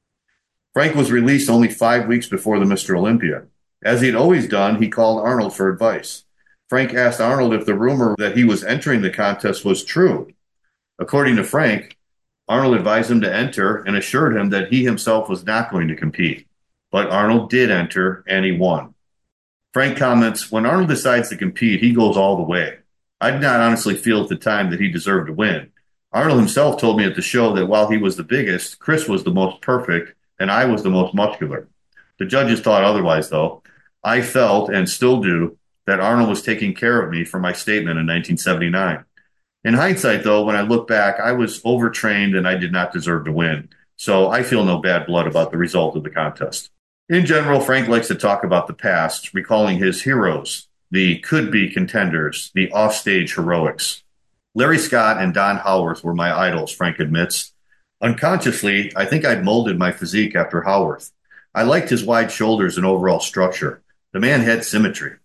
Frank was released only 5 weeks before the Mr. Olympia. As he'd always done, he called Arnold for advice. Frank asked Arnold if the rumor that he was entering the contest was true. According to Frank, Arnold advised him to enter and assured him that he himself was not going to compete. But Arnold did enter, and he won. Frank comments, "When Arnold decides to compete, he goes all the way. I did not honestly feel at the time that he deserved to win. Arnold himself told me at the show that while he was the biggest, Chris was the most perfect, and I was the most muscular. The judges thought otherwise, though. I felt, and still do, that Arnold was taking care of me for my statement in 1979. In hindsight, though, when I look back, I was overtrained and I did not deserve to win. So I feel no bad blood about the result of the contest." In general, Frank likes to talk about the past, recalling his heroes, the could-be contenders, the offstage heroics. Larry Scott and Don Howarth were my idols, Frank admits. Unconsciously, I think I'd molded my physique after Howarth. I liked his wide shoulders and overall structure. The man had symmetry.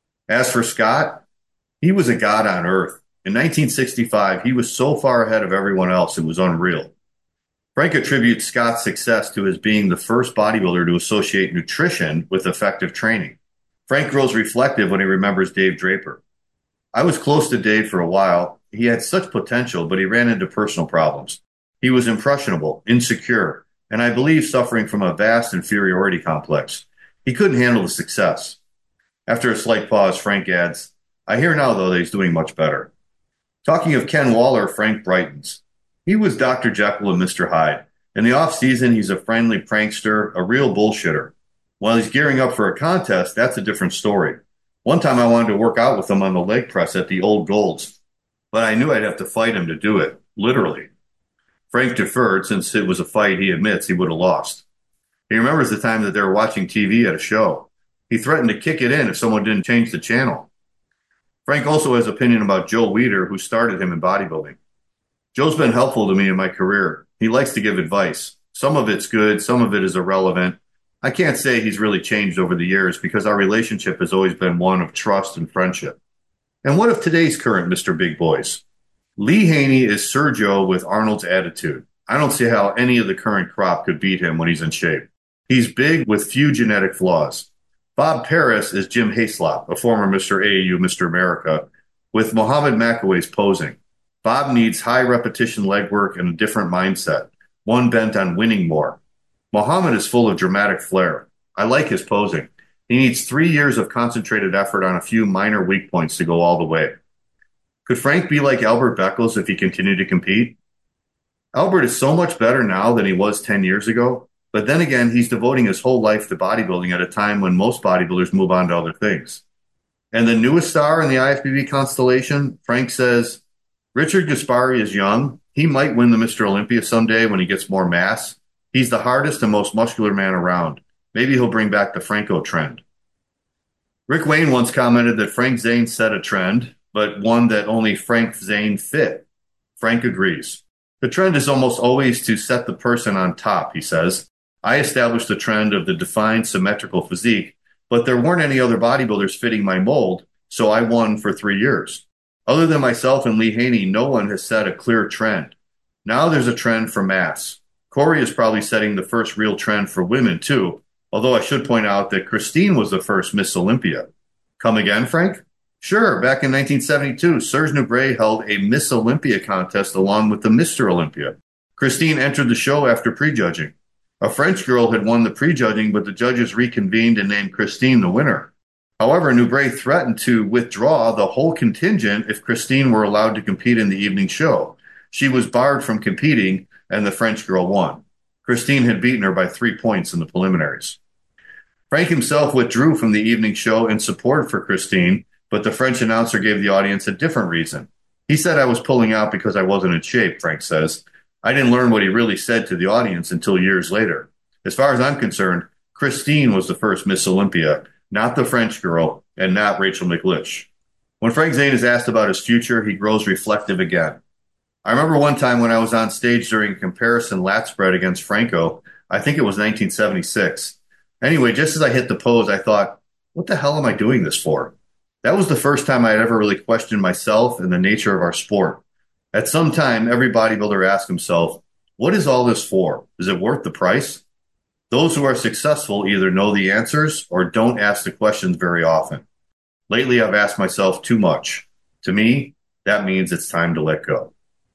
As for Scott, he was a god on earth. In 1965, he was so far ahead of everyone else, it was unreal. Frank attributes Scott's success to his being the first bodybuilder to associate nutrition with effective training. Frank grows reflective when he remembers Dave Draper. "I was close to Dave for a while. He had such potential, but he ran into personal problems. He was impressionable, insecure, and I believe suffering from a vast inferiority complex. He couldn't handle the success." After a slight pause, Frank adds, "I hear now, though, that he's doing much better." Talking of Ken Waller, Frank brightens. He was Dr. Jekyll and Mr. Hyde. In the off-season, he's a friendly prankster, a real bullshitter. While he's gearing up for a contest, that's a different story. One time I wanted to work out with him on the leg press at the Old Golds, but I knew I'd have to fight him to do it, literally. Frank deferred since it was a fight he admits he would have lost. He remembers the time that they were watching TV at a show. He threatened to kick it in if someone didn't change the channel. Frank also has opinion about Joe Weider, who started him in bodybuilding. "Joe's been helpful to me in my career. He likes to give advice. Some of it's good, some of it is irrelevant. I can't say he's really changed over the years because our relationship has always been one of trust and friendship. And what of today's current Mr. Big Boys? Lee Haney is Sergio with Arnold's attitude. I don't see how any of the current crop could beat him when he's in shape. He's big with few genetic flaws. Bob Paris is Jim Hayslop, a former Mr. AAU, Mr. America, with Mohammed McAway's posing. Bob needs high repetition leg work and a different mindset, one bent on winning more. Mohammed is full of dramatic flair. I like his posing. He needs 3 years of concentrated effort on a few minor weak points to go all the way. Could Frank be like Albert Beckles if he continued to compete? Albert is so much better now than he was 10 years ago, but then again, he's devoting his whole life to bodybuilding at a time when most bodybuilders move on to other things. And the newest star in the IFBB constellation, Frank says, Richard Gaspari is young. He might win the Mr. Olympia someday when he gets more mass. He's the hardest and most muscular man around. Maybe he'll bring back the Franco trend. Rick Wayne once commented that Frank Zane set a trend, but one that only Frank Zane fit. Frank agrees. The trend is almost always to set the person on top, he says. I established the trend of the defined symmetrical physique, but there weren't any other bodybuilders fitting my mold, so I won for 3 years. Other than myself and Lee Haney, no one has set a clear trend. Now there's a trend for mass. Corey is probably setting the first real trend for women, too, although I should point out that Christine was the first Miss Olympia. Come again, Frank? Sure, back in 1972, Serge Nubret held a Miss Olympia contest along with the Mr. Olympia. Christine entered the show after prejudging. A French girl had won the prejudging, but the judges reconvened and named Christine the winner. However, Nubret threatened to withdraw the whole contingent if Christine were allowed to compete in the evening show. She was barred from competing, and the French girl won. Christine had beaten her by 3 points in the preliminaries. Frank himself withdrew from the evening show in support for Christine, but the French announcer gave the audience a different reason. He said I was pulling out because I wasn't in shape, Frank says. I didn't learn what he really said to the audience until years later. As far as I'm concerned, Christine was the first Miss Olympia, not the French girl, and not Rachel McLish. When Frank Zane is asked about his future, he grows reflective again. I remember one time when I was on stage during a comparison lat spread against Franco. I think it was 1976. Anyway, just as I hit the pose, I thought, what the hell am I doing this for? That was the first time I had ever really questioned myself and the nature of our sport. At some time, every bodybuilder asks himself, what is all this for? Is it worth the price? Those who are successful either know the answers or don't ask the questions very often. Lately, I've asked myself too much. To me, that means it's time to let go.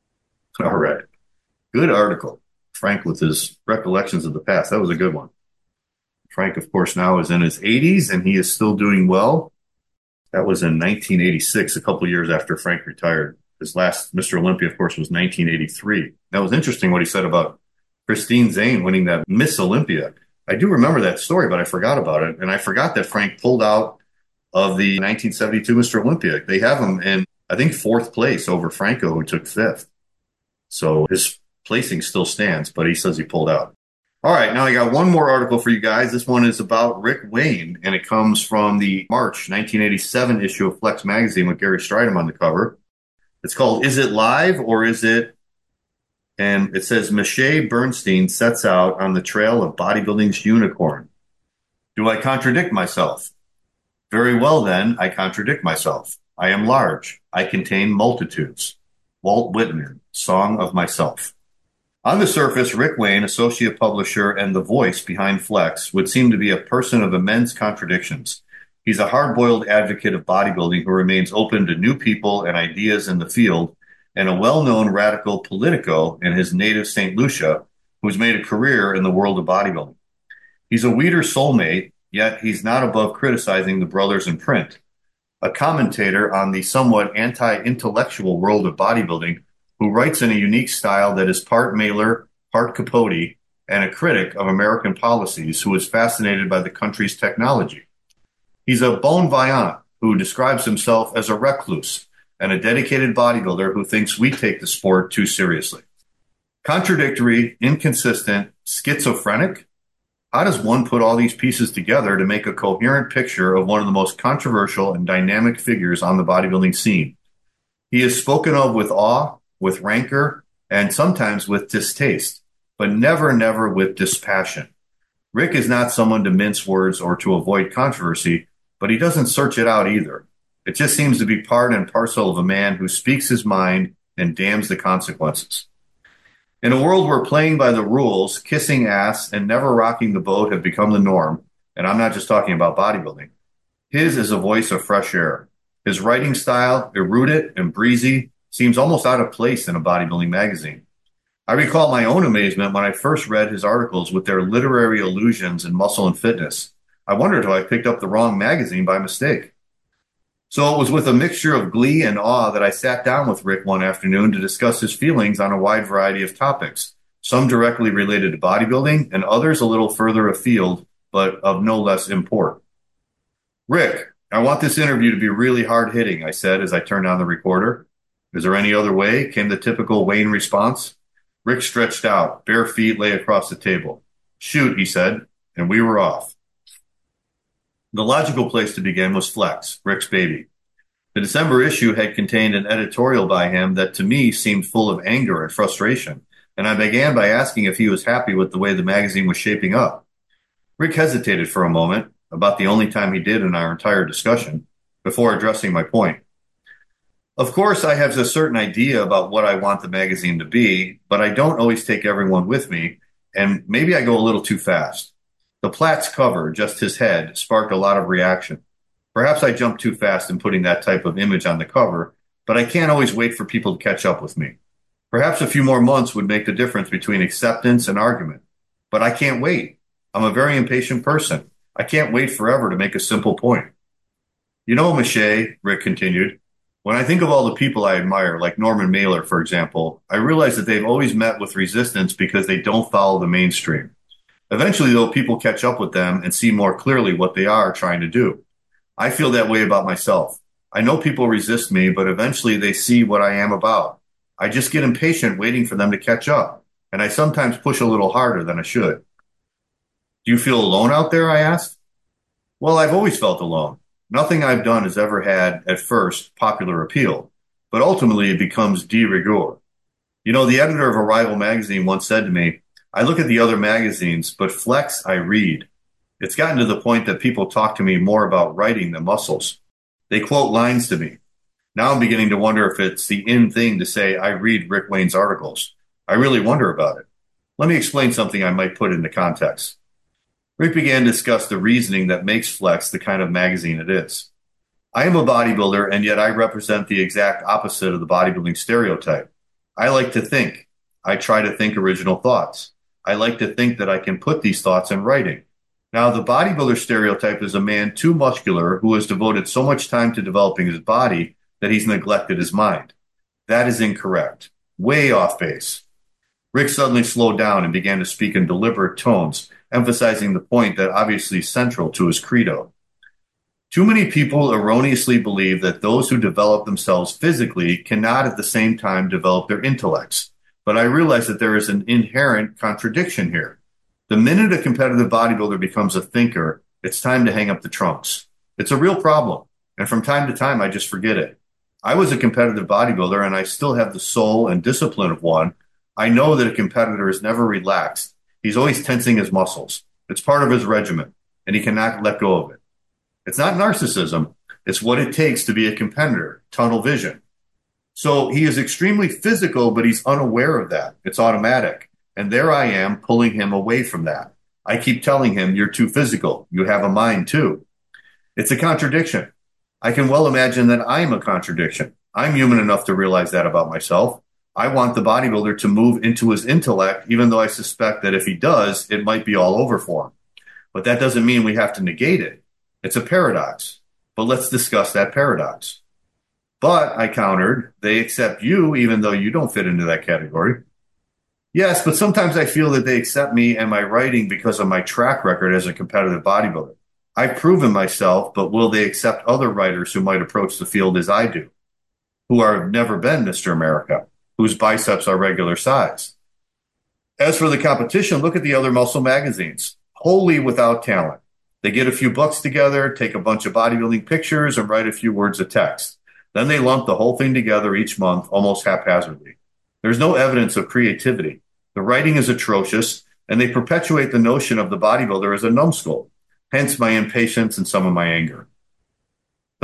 All right. Good article. Frank with his recollections of the past. That was a good one. Frank, of course, now is in his 80s, and he is still doing well. That was in 1986, a couple years after Frank retired. His last Mr. Olympia, of course, was 1983. That was interesting what he said about Christine Zane winning that Miss Olympia. I do remember that story, but I forgot about it. And I forgot that Frank pulled out of the 1972 Mr. Olympia. They have him in, I think, 4th place over Franco, who took 5th. So his placing still stands, but he says he pulled out. All right, now I got one more article for you guys. This one is about Rick Wayne, and it comes from the March 1987 issue of Flex Magazine with Gary Stridham on the cover. It's called Is It Live or Is It? And it says, Mache Bernstein sets out on the trail of bodybuilding's unicorn. Do I contradict myself? Very well, then, I contradict myself. I am large. I contain multitudes. Walt Whitman, Song of Myself. On the surface, Rick Wayne, associate publisher and the voice behind Flex, would seem to be a person of immense contradictions. He's a hard-boiled advocate of bodybuilding who remains open to new people and ideas in the field, and a well-known radical politico in his native St. Lucia, who's made a career in the world of bodybuilding. He's a Weider soulmate, yet he's not above criticizing the brothers in print. A commentator on the somewhat anti-intellectual world of bodybuilding, who writes in a unique style that is part Mailer, part Capote, and a critic of American policies who is fascinated by the country's technology. He's a bon vivant who describes himself as a recluse and a dedicated bodybuilder who thinks we take the sport too seriously. Contradictory, inconsistent, schizophrenic? How does one put all these pieces together to make a coherent picture of one of the most controversial and dynamic figures on the bodybuilding scene? He is spoken of with awe, with rancor, and sometimes with distaste, but never with dispassion. Rick is not someone to mince words or to avoid controversy, but he doesn't search it out either. It just seems to be part and parcel of a man who speaks his mind and damns the consequences. In a world where playing by the rules, kissing ass, and never rocking the boat have become the norm, and I'm not just talking about bodybuilding, his is a voice of fresh air. His writing style, erudite and breezy, seems almost out of place in a bodybuilding magazine. I recall my own amazement when I first read his articles with their literary allusions in muscle and fitness. I wondered if I picked up the wrong magazine by mistake. So it was with a mixture of glee and awe that I sat down with Rick one afternoon to discuss his feelings on a wide variety of topics, some directly related to bodybuilding and others a little further afield, but of no less import. Rick, I want this interview to be really hard-hitting, I said as I turned on the recorder. Is there any other way? Came the typical Wayne response. Rick stretched out, bare feet lay across the table. Shoot, he said, and we were off. The logical place to begin was Flex, Rick's baby. The December issue had contained an editorial by him that to me seemed full of anger and frustration, and I began by asking if he was happy with the way the magazine was shaping up. Rick hesitated for a moment, about the only time he did in our entire discussion, before addressing my point. Of course, I have a certain idea about what I want the magazine to be, but I don't always take everyone with me, and maybe I go a little too fast. The Platts cover, just his head, sparked a lot of reaction. Perhaps I jumped too fast in putting that type of image on the cover, but I can't always wait for people to catch up with me. Perhaps a few more months would make the difference between acceptance and argument. But I can't wait. I'm a very impatient person. I can't wait forever to make a simple point. You know, Mache, Rick continued, when I think of all the people I admire, like Norman Mailer, for example, I realize that they've always met with resistance because they don't follow the mainstream. Eventually, though, people catch up with them and see more clearly what they are trying to do. I feel that way about myself. I know people resist me, but eventually they see what I am about. I just get impatient waiting for them to catch up, and I sometimes push a little harder than I should. Do you feel alone out there? I asked. Well, I've always felt alone. Nothing I've done has ever had, at first, popular appeal, but ultimately it becomes de rigueur. You know, the editor of a rival magazine once said to me, I look at the other magazines, but Flex I read. It's gotten to the point that people talk to me more about writing than muscles. They quote lines to me. Now I'm beginning to wonder if it's the in thing to say I read Rick Wayne's articles. I really wonder about it. Let me explain something I might put into context. Rick began to discuss the reasoning that makes Flex the kind of magazine it is. I am a bodybuilder, and yet I represent the exact opposite of the bodybuilding stereotype. I like to think. I try to think original thoughts. I like to think that I can put these thoughts in writing. Now, the bodybuilder stereotype is a man too muscular who has devoted so much time to developing his body that he's neglected his mind. That is incorrect. Way off base. Rick suddenly slowed down and began to speak in deliberate tones, emphasizing the point that obviously is central to his credo. Too many people erroneously believe that those who develop themselves physically cannot at the same time develop their intellects. But I realize that there is an inherent contradiction here. The minute a competitive bodybuilder becomes a thinker, it's time to hang up the trunks. It's a real problem, and from time to time I just forget it. I was a competitive bodybuilder, and I still have the soul and discipline of one. I know that a competitor is never relaxed. He's always tensing his muscles. It's part of his regimen, and he cannot let go of it. It's not narcissism. It's what it takes to be a competitor, tunnel vision. So he is extremely physical, but he's unaware of that. It's automatic. And there I am pulling him away from that. I keep telling him, you're too physical. You have a mind too. It's a contradiction. I can well imagine that I'm a contradiction. I'm human enough to realize that about myself. I want the bodybuilder to move into his intellect, even though I suspect that if he does, it might be all over for him. But that doesn't mean we have to negate it. It's a paradox. But let's discuss that paradox. But, I countered, they accept you even though you don't fit into that category. Yes, but sometimes I feel that they accept me and my writing because of my track record as a competitive bodybuilder. I've proven myself, but will they accept other writers who might approach the field as I do, who have never been Mr. America, whose biceps are regular size? As for the competition, look at the other muscle magazines, wholly without talent. They get a few bucks together, take a bunch of bodybuilding pictures, and write a few words of text. Then they lump the whole thing together each month almost haphazardly. There's no evidence of creativity. The writing is atrocious, and they perpetuate the notion of the bodybuilder as a numbskull, hence my impatience and some of my anger.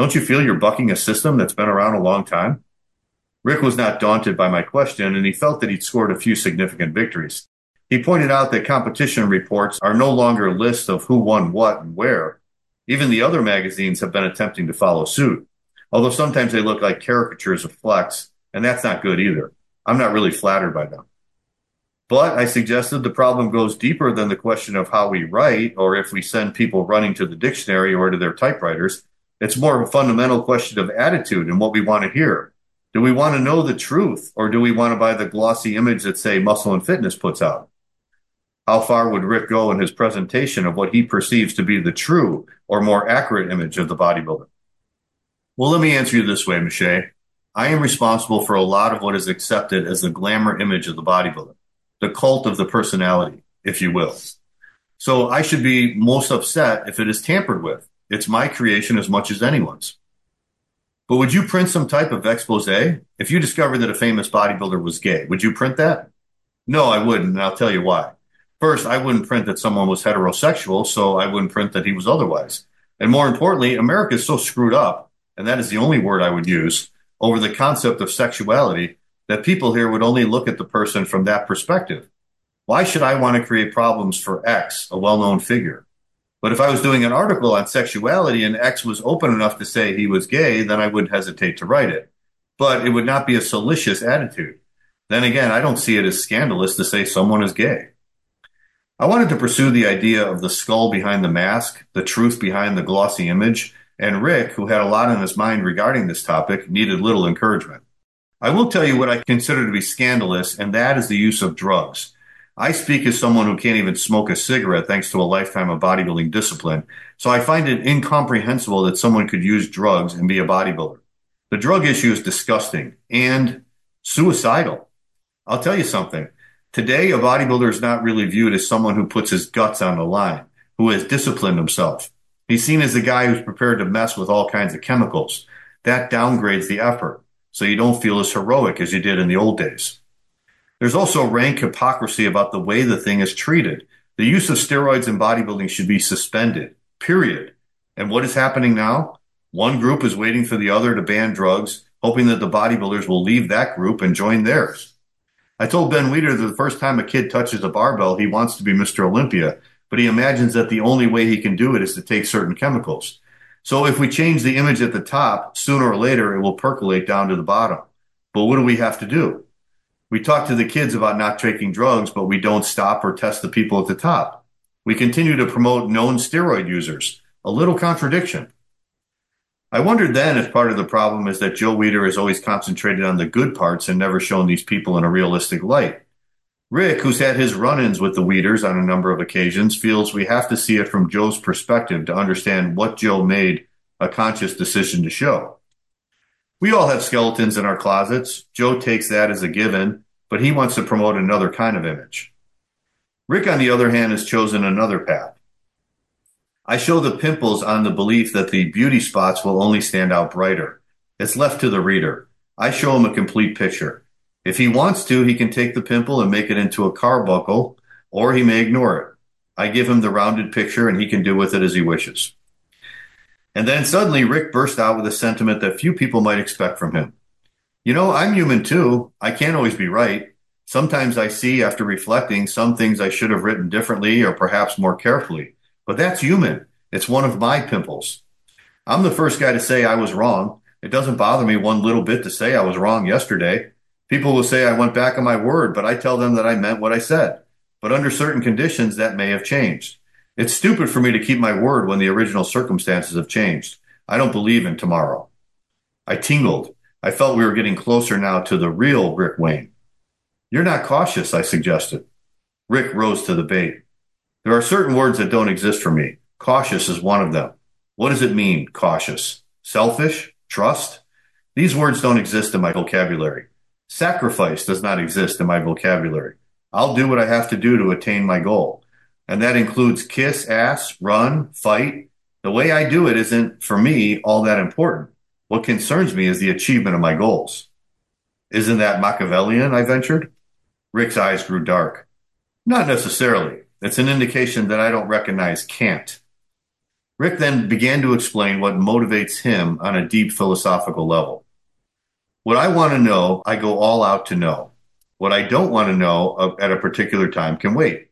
Don't you feel you're bucking a system that's been around a long time? Rick was not daunted by my question, and he felt that he'd scored a few significant victories. He pointed out that competition reports are no longer lists of who won what and where. Even the other magazines have been attempting to follow suit, although sometimes they look like caricatures of Flex, and that's not good either. I'm not really flattered by them. But I suggested the problem goes deeper than the question of how we write or if we send people running to the dictionary or to their typewriters. It's more of a fundamental question of attitude and what we want to hear. Do we want to know the truth, or do we want to buy the glossy image that, say, Muscle and Fitness puts out? How far would Rick go in his presentation of what he perceives to be the true or more accurate image of the bodybuilder? Well, let me answer you this way, Miche. I am responsible for a lot of what is accepted as the glamour image of the bodybuilder, the cult of the personality, if you will. So I should be most upset if it is tampered with. It's my creation as much as anyone's. But would you print some type of expose? If you discovered that a famous bodybuilder was gay, would you print that? No, I wouldn't, and I'll tell you why. First, I wouldn't print that someone was heterosexual, so I wouldn't print that he was otherwise. And more importantly, America is so screwed up, and that is the only word I would use, over the concept of sexuality, that people here would only look at the person from that perspective. Why should I want to create problems for X, a well-known figure? But if I was doing an article on sexuality and X was open enough to say he was gay, then I wouldn't hesitate to write it. But it would not be a salacious attitude. Then again, I don't see it as scandalous to say someone is gay. I wanted to pursue the idea of the skull behind the mask, the truth behind the glossy image, and Rick, who had a lot on his mind regarding this topic, needed little encouragement. I will tell you what I consider to be scandalous, and that is the use of drugs. I speak as someone who can't even smoke a cigarette thanks to a lifetime of bodybuilding discipline, so I find it incomprehensible that someone could use drugs and be a bodybuilder. The drug issue is disgusting and suicidal. I'll tell you something. Today, a bodybuilder is not really viewed as someone who puts his guts on the line, who has disciplined himself. He's seen as a guy who's prepared to mess with all kinds of chemicals. That downgrades the effort, so you don't feel as heroic as you did in the old days. There's also rank hypocrisy about the way the thing is treated. The use of steroids in bodybuilding should be suspended, period. And what is happening now? One group is waiting for the other to ban drugs, hoping that the bodybuilders will leave that group and join theirs. I told Ben Weider that the first time a kid touches a barbell, he wants to be Mr. Olympia, but he imagines that the only way he can do it is to take certain chemicals. So if we change the image at the top, sooner or later it will percolate down to the bottom. But what do we have to do? We talk to the kids about not taking drugs, but we don't stop or test the people at the top. We continue to promote known steroid users. A little contradiction. I wondered then if part of the problem is that Joe Weider has always concentrated on the good parts and never shown these people in a realistic light. Rick, who's had his run-ins with the Weiders on a number of occasions, feels we have to see it from Joe's perspective to understand what Joe made a conscious decision to show. We all have skeletons in our closets. Joe takes that as a given, but he wants to promote another kind of image. Rick, on the other hand, has chosen another path. I show the pimples on the belief that the beauty spots will only stand out brighter. It's left to the reader. I show him a complete picture. If he wants to, he can take the pimple and make it into a carbuncle, or he may ignore it. I give him the rounded picture, and he can do with it as he wishes. And then suddenly Rick burst out with a sentiment that few people might expect from him. You know, I'm human too. I can't always be right. Sometimes I see, after reflecting, some things I should have written differently or perhaps more carefully. But that's human. It's one of my pimples. I'm the first guy to say I was wrong. It doesn't bother me one little bit to say I was wrong yesterday. People will say I went back on my word, but I tell them that I meant what I said. But under certain conditions, that may have changed. It's stupid for me to keep my word when the original circumstances have changed. I don't believe in tomorrow. I tingled. I felt we were getting closer now to the real Rick Wayne. You're not cautious, I suggested. Rick rose to the bait. There are certain words that don't exist for me. Cautious is one of them. What does it mean, cautious? Selfish? Trust? These words don't exist in my vocabulary. Sacrifice does not exist in my vocabulary. I'll do what I have to do to attain my goal. And that includes kiss ass, run, fight. The way I do it isn't, for me, all that important. What concerns me is the achievement of my goals. Isn't that Machiavellian, I ventured? Rick's eyes grew dark. Not necessarily. It's an indication that I don't recognize can't. Rick then began to explain what motivates him on a deep philosophical level. What I want to know, I go all out to know. What I don't want to know at a particular time can wait.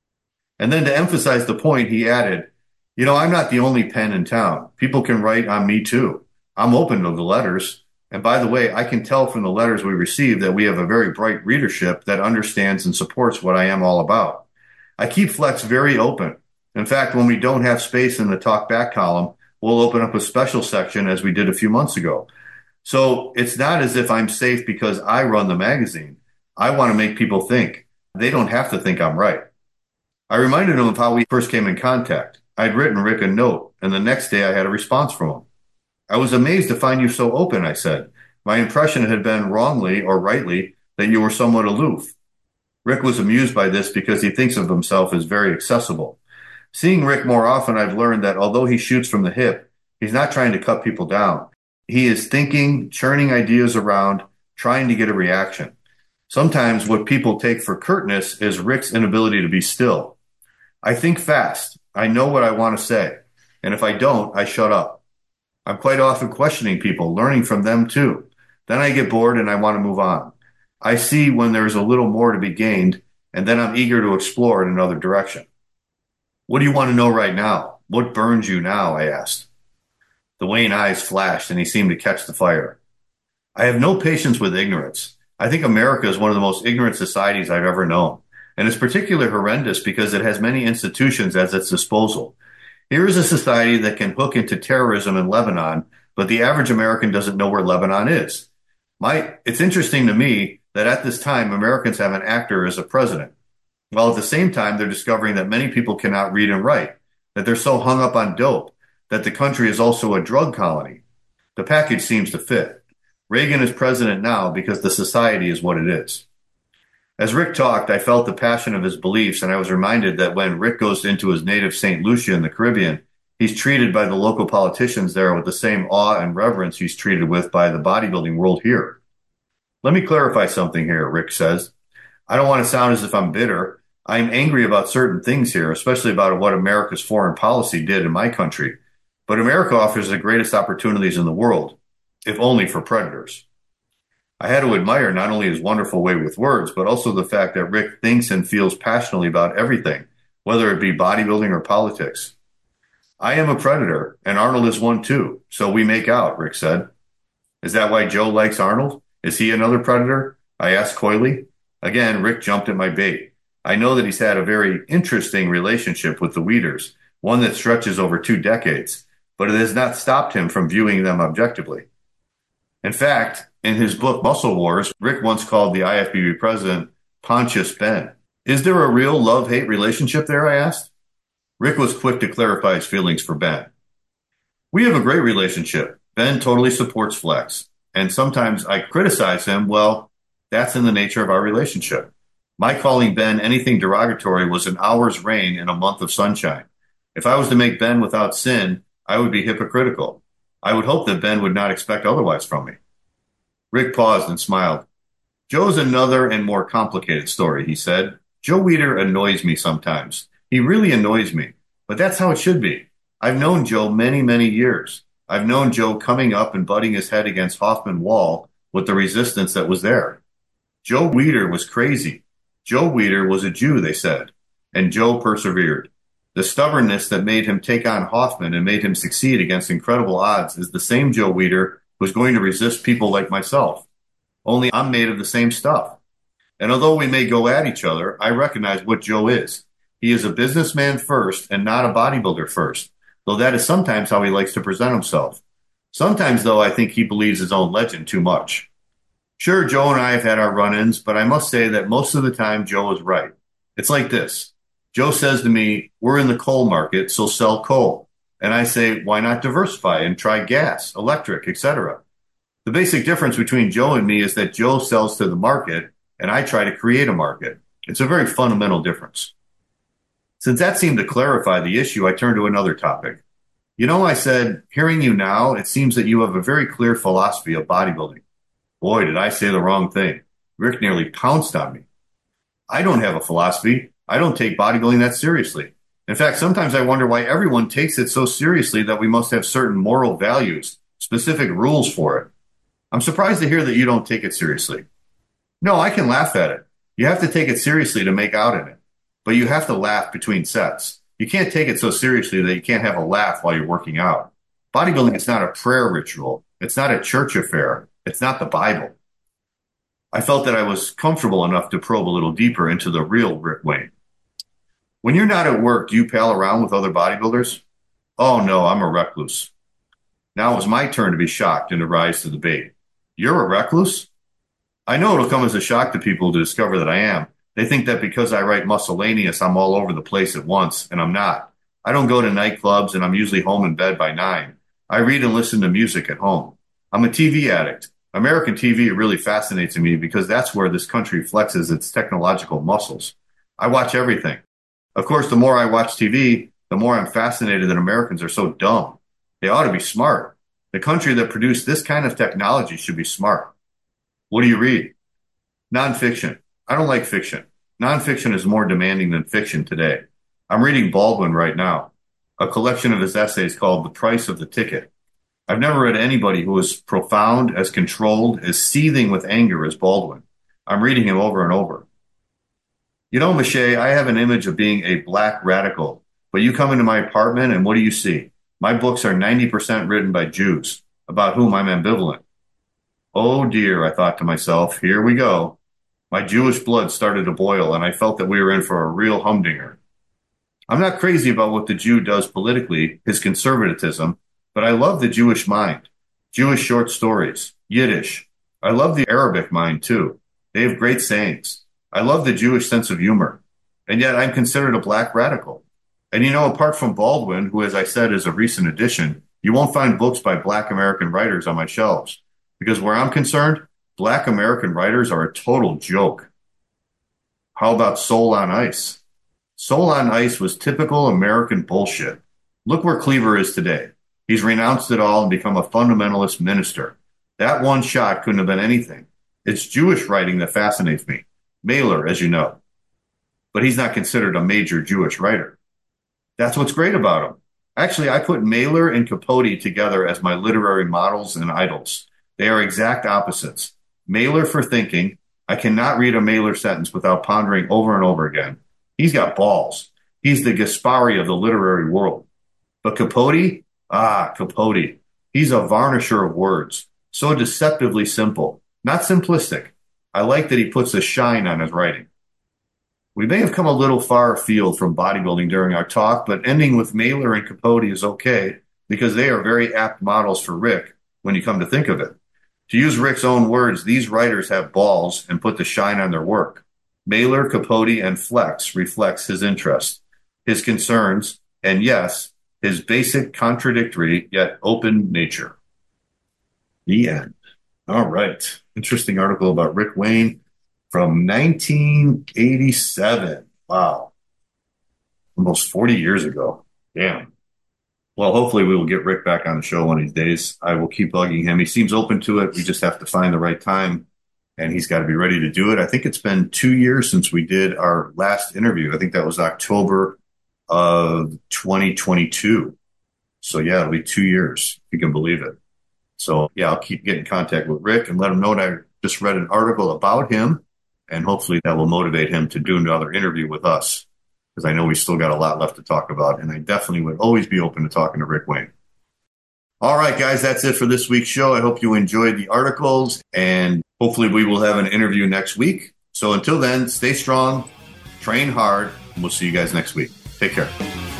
And then to emphasize the point, he added, I'm not the only pen in town. People can write on me too. I'm open to the letters. And by the way, I can tell from the letters we receive that we have a very bright readership that understands and supports what I am all about. I keep Flex very open. In fact, when we don't have space in the talk back column, we'll open up a special section as we did a few months ago. So it's not as if I'm safe because I run the magazine. I want to make people think. They don't have to think I'm right. I reminded him of how we first came in contact. I'd written Rick a note, and the next day I had a response from him. I was amazed to find you so open, I said. My impression had been wrongly or rightly that you were somewhat aloof. Rick was amused by this because he thinks of himself as very accessible. Seeing Rick more often, I've learned that although he shoots from the hip, he's not trying to cut people down. He is thinking, churning ideas around, trying to get a reaction. Sometimes what people take for curtness is Rick's inability to be still. I think fast. I know what I want to say. And if I don't, I shut up. I'm quite often questioning people, learning from them too. Then I get bored and I want to move on. I see when there's a little more to be gained, and then I'm eager to explore in another direction. What do you want to know right now? What burns you now? I asked. The Wayne eyes flashed and he seemed to catch the fire. I have no patience with ignorance. I think America is one of the most ignorant societies I've ever known. And it's particularly horrendous because it has many institutions at its disposal. Here is a society that can hook into terrorism in Lebanon, but the average American doesn't know where Lebanon is. It's interesting to me that at this time, Americans have an actor as a president, while at the same time, they're discovering that many people cannot read and write, that they're so hung up on dope, that the country is also a drug colony. The package seems to fit. Reagan is president now because the society is what it is. As Rick talked, I felt the passion of his beliefs, and I was reminded that when Rick goes into his native St. Lucia in the Caribbean, he's treated by the local politicians there with the same awe and reverence he's treated with by the bodybuilding world here. Let me clarify something here, Rick says. I don't want to sound as if I'm bitter. I'm angry about certain things here, especially about what America's foreign policy did in my country. But America offers the greatest opportunities in the world, if only for predators. I had to admire not only his wonderful way with words, but also the fact that Rick thinks and feels passionately about everything, whether it be bodybuilding or politics. I am a predator, and Arnold is one too, so we make out, Rick said. Is that why Joe likes Arnold? Is he another predator? I asked coyly. Again, Rick jumped at my bait. I know that he's had a very interesting relationship with the Weeders, one that stretches over 2 decades, but it has not stopped him from viewing them objectively. In fact, in his book Muscle Wars, Rick once called the IFBB president Pontius Ben. Is there a real love-hate relationship there, I asked. Rick was quick to clarify his feelings for Ben. We have a great relationship. Ben totally supports Flex, and sometimes I criticize him. Well, that's in the nature of our relationship. My calling Ben anything derogatory was an hour's rain in a month of sunshine. If I was to make Ben without sin, I would be hypocritical. I would hope that Ben would not expect otherwise from me. Rick paused and smiled. Joe's another and more complicated story, he said. Joe Weider annoys me sometimes. He really annoys me, but that's how it should be. I've known Joe many, many years. I've known Joe coming up and butting his head against Hoffman Wall with the resistance that was there. Joe Weider was crazy. Joe Weider was a Jew, they said, and Joe persevered. The stubbornness that made him take on Hoffman and made him succeed against incredible odds is the same Joe Weider who's going to resist people like myself. Only I'm made of the same stuff. And although we may go at each other, I recognize what Joe is. He is a businessman first and not a bodybuilder first, though that is sometimes how he likes to present himself. Sometimes, though, I think he believes his own legend too much. Sure, Joe and I have had our run-ins, but I must say that most of the time Joe is right. It's like this. Joe says to me, we're in the coal market, so sell coal. And I say, why not diversify and try gas, electric, etc.? The basic difference between Joe and me is that Joe sells to the market and I try to create a market. It's a very fundamental difference. Since that seemed to clarify the issue, I turned to another topic. I said, hearing you now, it seems that you have a very clear philosophy of bodybuilding. Boy, did I say the wrong thing. Rick nearly pounced on me. I don't have a philosophy. I don't take bodybuilding that seriously. In fact, sometimes I wonder why everyone takes it so seriously that we must have certain moral values, specific rules for it. I'm surprised to hear that you don't take it seriously. No, I can laugh at it. You have to take it seriously to make out in it. But you have to laugh between sets. You can't take it so seriously that you can't have a laugh while you're working out. Bodybuilding is not a prayer ritual. It's not a church affair. It's not the Bible. I felt that I was comfortable enough to probe a little deeper into the real Rick Wayne. When you're not at work, do you pal around with other bodybuilders? Oh no, I'm a recluse. Now it was my turn to be shocked and to rise to the bait. You're a recluse? I know it'll come as a shock to people to discover that I am. They think that because I write miscellaneous, I'm all over the place at once, and I'm not. I don't go to nightclubs, and I'm usually home in bed by 9. I read and listen to music at home. I'm a TV addict. American TV really fascinates me because that's where this country flexes its technological muscles. I watch everything. Of course, the more I watch TV, the more I'm fascinated that Americans are so dumb. They ought to be smart. The country that produced this kind of technology should be smart. What do you read? Nonfiction. I don't like fiction. Nonfiction is more demanding than fiction today. I'm reading Baldwin right now, a collection of his essays called The Price of the Ticket. I've never read anybody who is profound, as controlled, as seething with anger as Baldwin. I'm reading him over and over. You know, Miche, I have an image of being a black radical, but you come into my apartment and what do you see? My books are 90% written by Jews, about whom I'm ambivalent. Oh dear, I thought to myself, here we go. My Jewish blood started to boil, and I felt that we were in for a real humdinger. I'm not crazy about what the Jew does politically, his conservatism, but I love the Jewish mind, Jewish short stories, Yiddish. I love the Arabic mind, too. They have great sayings. I love the Jewish sense of humor, and yet I'm considered a black radical. And you know, apart from Baldwin, who, as I said, is a recent addition, you won't find books by black American writers on my shelves. Because where I'm concerned, black American writers are a total joke. How about Soul on Ice? Soul on Ice was typical American bullshit. Look where Cleaver is today. He's renounced it all and become a fundamentalist minister. That one shot couldn't have been anything. It's Jewish writing that fascinates me. Mailer, as you know. But he's not considered a major Jewish writer. That's what's great about him. Actually, I put Mailer and Capote together as my literary models and idols. They are exact opposites. Mailer for thinking. I cannot read a Mailer sentence without pondering over and over again. He's got balls. He's the Gaspari of the literary world. But Capote? Capote. He's a varnisher of words. So deceptively simple. Not simplistic. I like that he puts a shine on his writing. We may have come a little far afield from bodybuilding during our talk, but ending with Mailer and Capote is okay because they are very apt models for Rick when you come to think of it. To use Rick's own words, these writers have balls and put the shine on their work. Mailer, Capote, and Flex reflects his interest, his concerns, and yes, his basic, contradictory, yet open nature. The end. All right. Interesting article about Rick Wayne from 1987. Wow. Almost 40 years ago. Damn. Well, hopefully we will get Rick back on the show one of these days. I will keep bugging him. He seems open to it. We just have to find the right time, and he's got to be ready to do it. I think it's been 2 years since we did our last interview. I think that was October of 2022. So, yeah, it'll be 2 years, if you can believe it. So, yeah, I'll keep getting in contact with Rick and let him know that I just read an article about him, and hopefully that will motivate him to do another interview with us. Because I know we still got a lot left to talk about, and I definitely would always be open to talking to Rick Wayne. All right, guys, that's it for this week's show. I hope you enjoyed the articles, and hopefully we will have an interview next week. So until then, stay strong, train hard, and we'll see you guys next week. Take care.